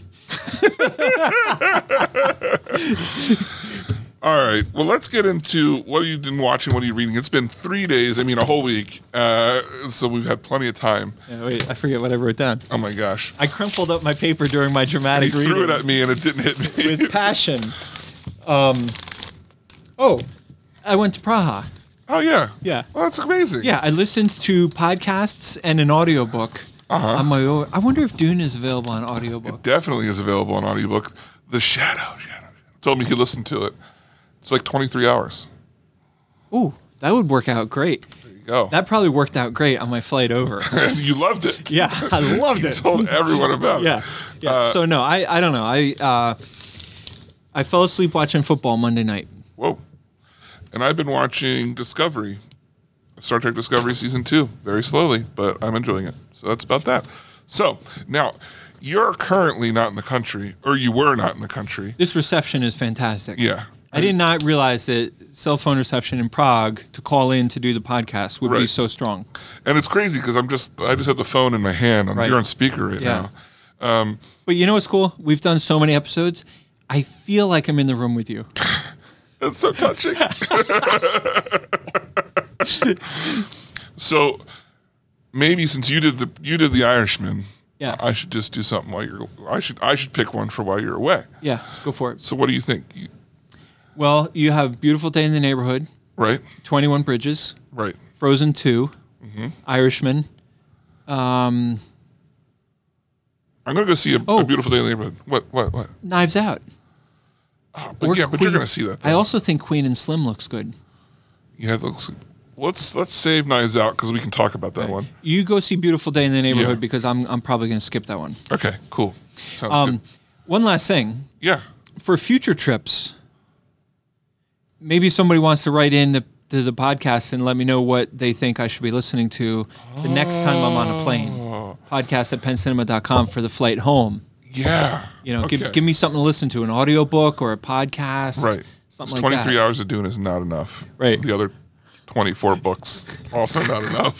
S6: All right. Well, let's get into what have you been watching, what are you reading? It's been three days, I mean, a whole week, uh, so we've had plenty of time.
S7: Yeah, wait, I forget what I wrote down.
S6: Oh, my gosh.
S7: I crumpled up my paper during my
S6: He
S7: dramatic
S6: threw
S7: reading
S6: it at me, and it didn't hit me.
S7: with passion. Um, oh, I went to Praha.
S6: Oh, yeah.
S7: Yeah.
S6: Well, that's amazing.
S7: Yeah, I listened to podcasts and an audiobook
S6: Uh-huh.
S7: on my own. I wonder if Dune is available on audiobook.
S6: Definitely is available on audiobook. The Shadow, Shadow, Shadow. Told me he could listen to it. It's like twenty-three hours.
S7: Ooh, that would work out great.
S6: There you go.
S7: That probably worked out great on my flight over.
S6: You loved it.
S7: Yeah, I loved
S6: You
S7: it.
S6: told everyone about it.
S7: Yeah, yeah.
S6: Uh,
S7: so no, I, I don't know. I uh, I fell asleep watching football Monday night.
S6: Whoa. And I've been watching Discovery, Star Trek Discovery Season two, very slowly, but I'm enjoying it. So that's about that. So, now, you're currently not in the country, or you were not in the country.
S7: This reception is fantastic.
S6: Yeah.
S7: I did not realize that cell phone reception in Prague to call in to do the podcast would be
S6: Right.
S7: so strong.
S6: And it's crazy because I'm just, I just have the phone in my hand. I'm,
S7: Right.
S6: You're on speaker right
S7: Yeah.
S6: now.
S7: But you know what's cool? We've done so many episodes. I feel like I'm in the room with you.
S6: That's so touching. So, maybe since you did the you did the Irishman,
S7: Yeah.
S6: I should just do something while you're. I should I should pick one for while you're away.
S7: Yeah, go for it.
S6: So, what do you think? You,
S7: Well, you have Beautiful Day in the Neighborhood,
S6: right,
S7: twenty-one Bridges,
S6: right.
S7: Frozen two,
S6: Mm-hmm.
S7: Irishman.
S6: I'm gonna go see a,
S7: Oh.
S6: a Beautiful Day in the Neighborhood. What what what?
S7: Knives Out.
S6: But
S7: Or
S6: yeah, but you're
S7: Queen-
S6: gonna see that.
S7: I
S6: though.
S7: also think Queen and Slim looks good.
S6: Yeah, let's let's let's save Knives Out because we can talk about that one.
S7: You go see Beautiful Day in the Neighborhood
S6: Yeah.
S7: because I'm I'm probably going to skip that one.
S6: Okay, cool. Sounds
S7: Um,
S6: good.
S7: one last thing
S6: Yeah,
S7: for future trips. Maybe somebody wants to write in the, to the podcast and let me know what they think I should be listening to the next time I'm on a plane.
S6: Oh.
S7: Podcast at penn cinema dot com for the flight home.
S6: yeah.
S7: You know,
S6: okay.
S7: give give me something to listen to, an audiobook or a podcast.
S6: right.
S7: Something
S6: It's
S7: like
S6: twenty-three
S7: that.
S6: hours of doing is not enough.
S7: Right.
S6: The other twenty-four books also not enough.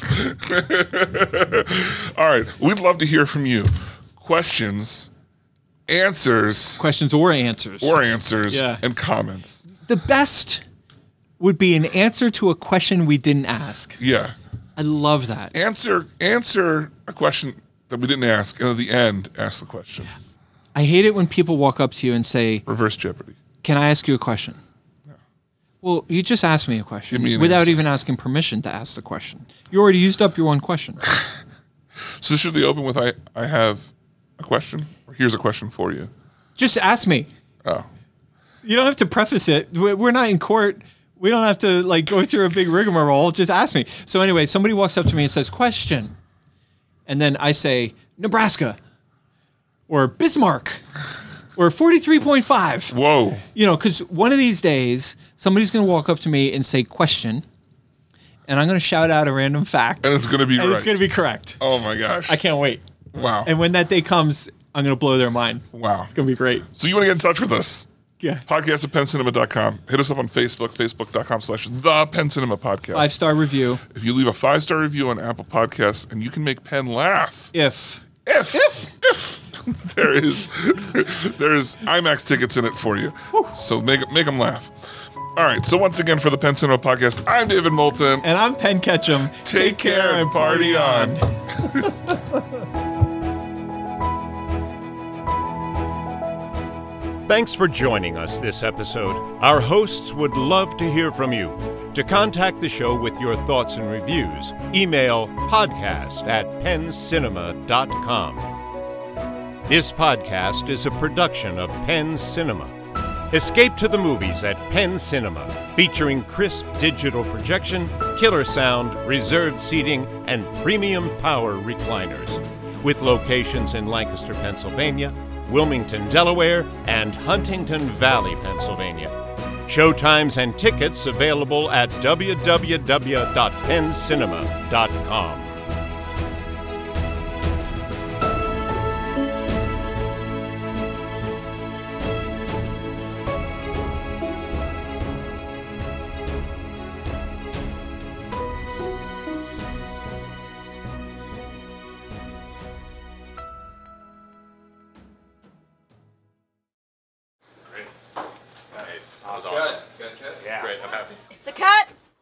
S6: All right, we'd love to hear from you. Questions, answers,
S7: Questions or answers.
S6: or answers,
S7: Yeah.
S6: and comments.
S7: The best would be an answer to a question we didn't ask.
S6: Yeah.
S7: I love that.
S6: Answer answer a question that we didn't ask, and at the end, ask the question.
S7: I hate it when people walk up to you and say,
S6: Reverse Jeopardy.
S7: "Can I ask you a question?" Well, you just asked me a question
S6: Give me an
S7: without
S6: answer.
S7: even asking permission to ask the question. You already used up your one question.
S6: So should we open with I, I have a question? Or here's a question for you.
S7: Just ask me.
S6: Oh.
S7: You don't have to preface it. We- We're not in court. We don't have to like go through a big rigmarole. Just ask me. So anyway, somebody walks up to me and says, question. And then I say, Nebraska. Or Bismarck. Or forty-three point five.
S6: Whoa.
S7: You know, because one of these days, somebody's going to walk up to me and say, question. And I'm going to shout out a random fact.
S6: And it's going to be
S7: and
S6: right.
S7: it's going to be correct.
S6: Oh, my gosh.
S7: I can't wait.
S6: Wow.
S7: And when that day comes, I'm going to blow their mind.
S6: Wow.
S7: It's going to be great.
S6: So you want to get in touch with us?
S7: Yeah.
S6: Podcast at penn cinema dot com. Hit us up on Facebook, facebook.com slash the Penn Cinema Podcast.
S7: Five star review.
S6: If you leave a five-star review on Apple Podcasts, and you can make Penn laugh.
S7: If.
S6: If. If. If. there is there is IMAX tickets in it for you. So make, make them laugh. All right. So once again, for the Penn Cinema Podcast, I'm David Moulton.
S7: And I'm Penn Ketchum.
S6: Take care and party on.
S5: Thanks for joining us this episode. Our hosts would love to hear from you. To contact the show with your thoughts and reviews, email podcast at penn cinema dot com. This podcast is a production of Penn Cinema. Escape to the movies at Penn Cinema, featuring crisp digital projection, killer sound, reserved seating, and premium power recliners. With locations in Lancaster, Pennsylvania, Wilmington, Delaware, and Huntington Valley, Pennsylvania. Showtimes and tickets available at w w w dot penn cinema dot com.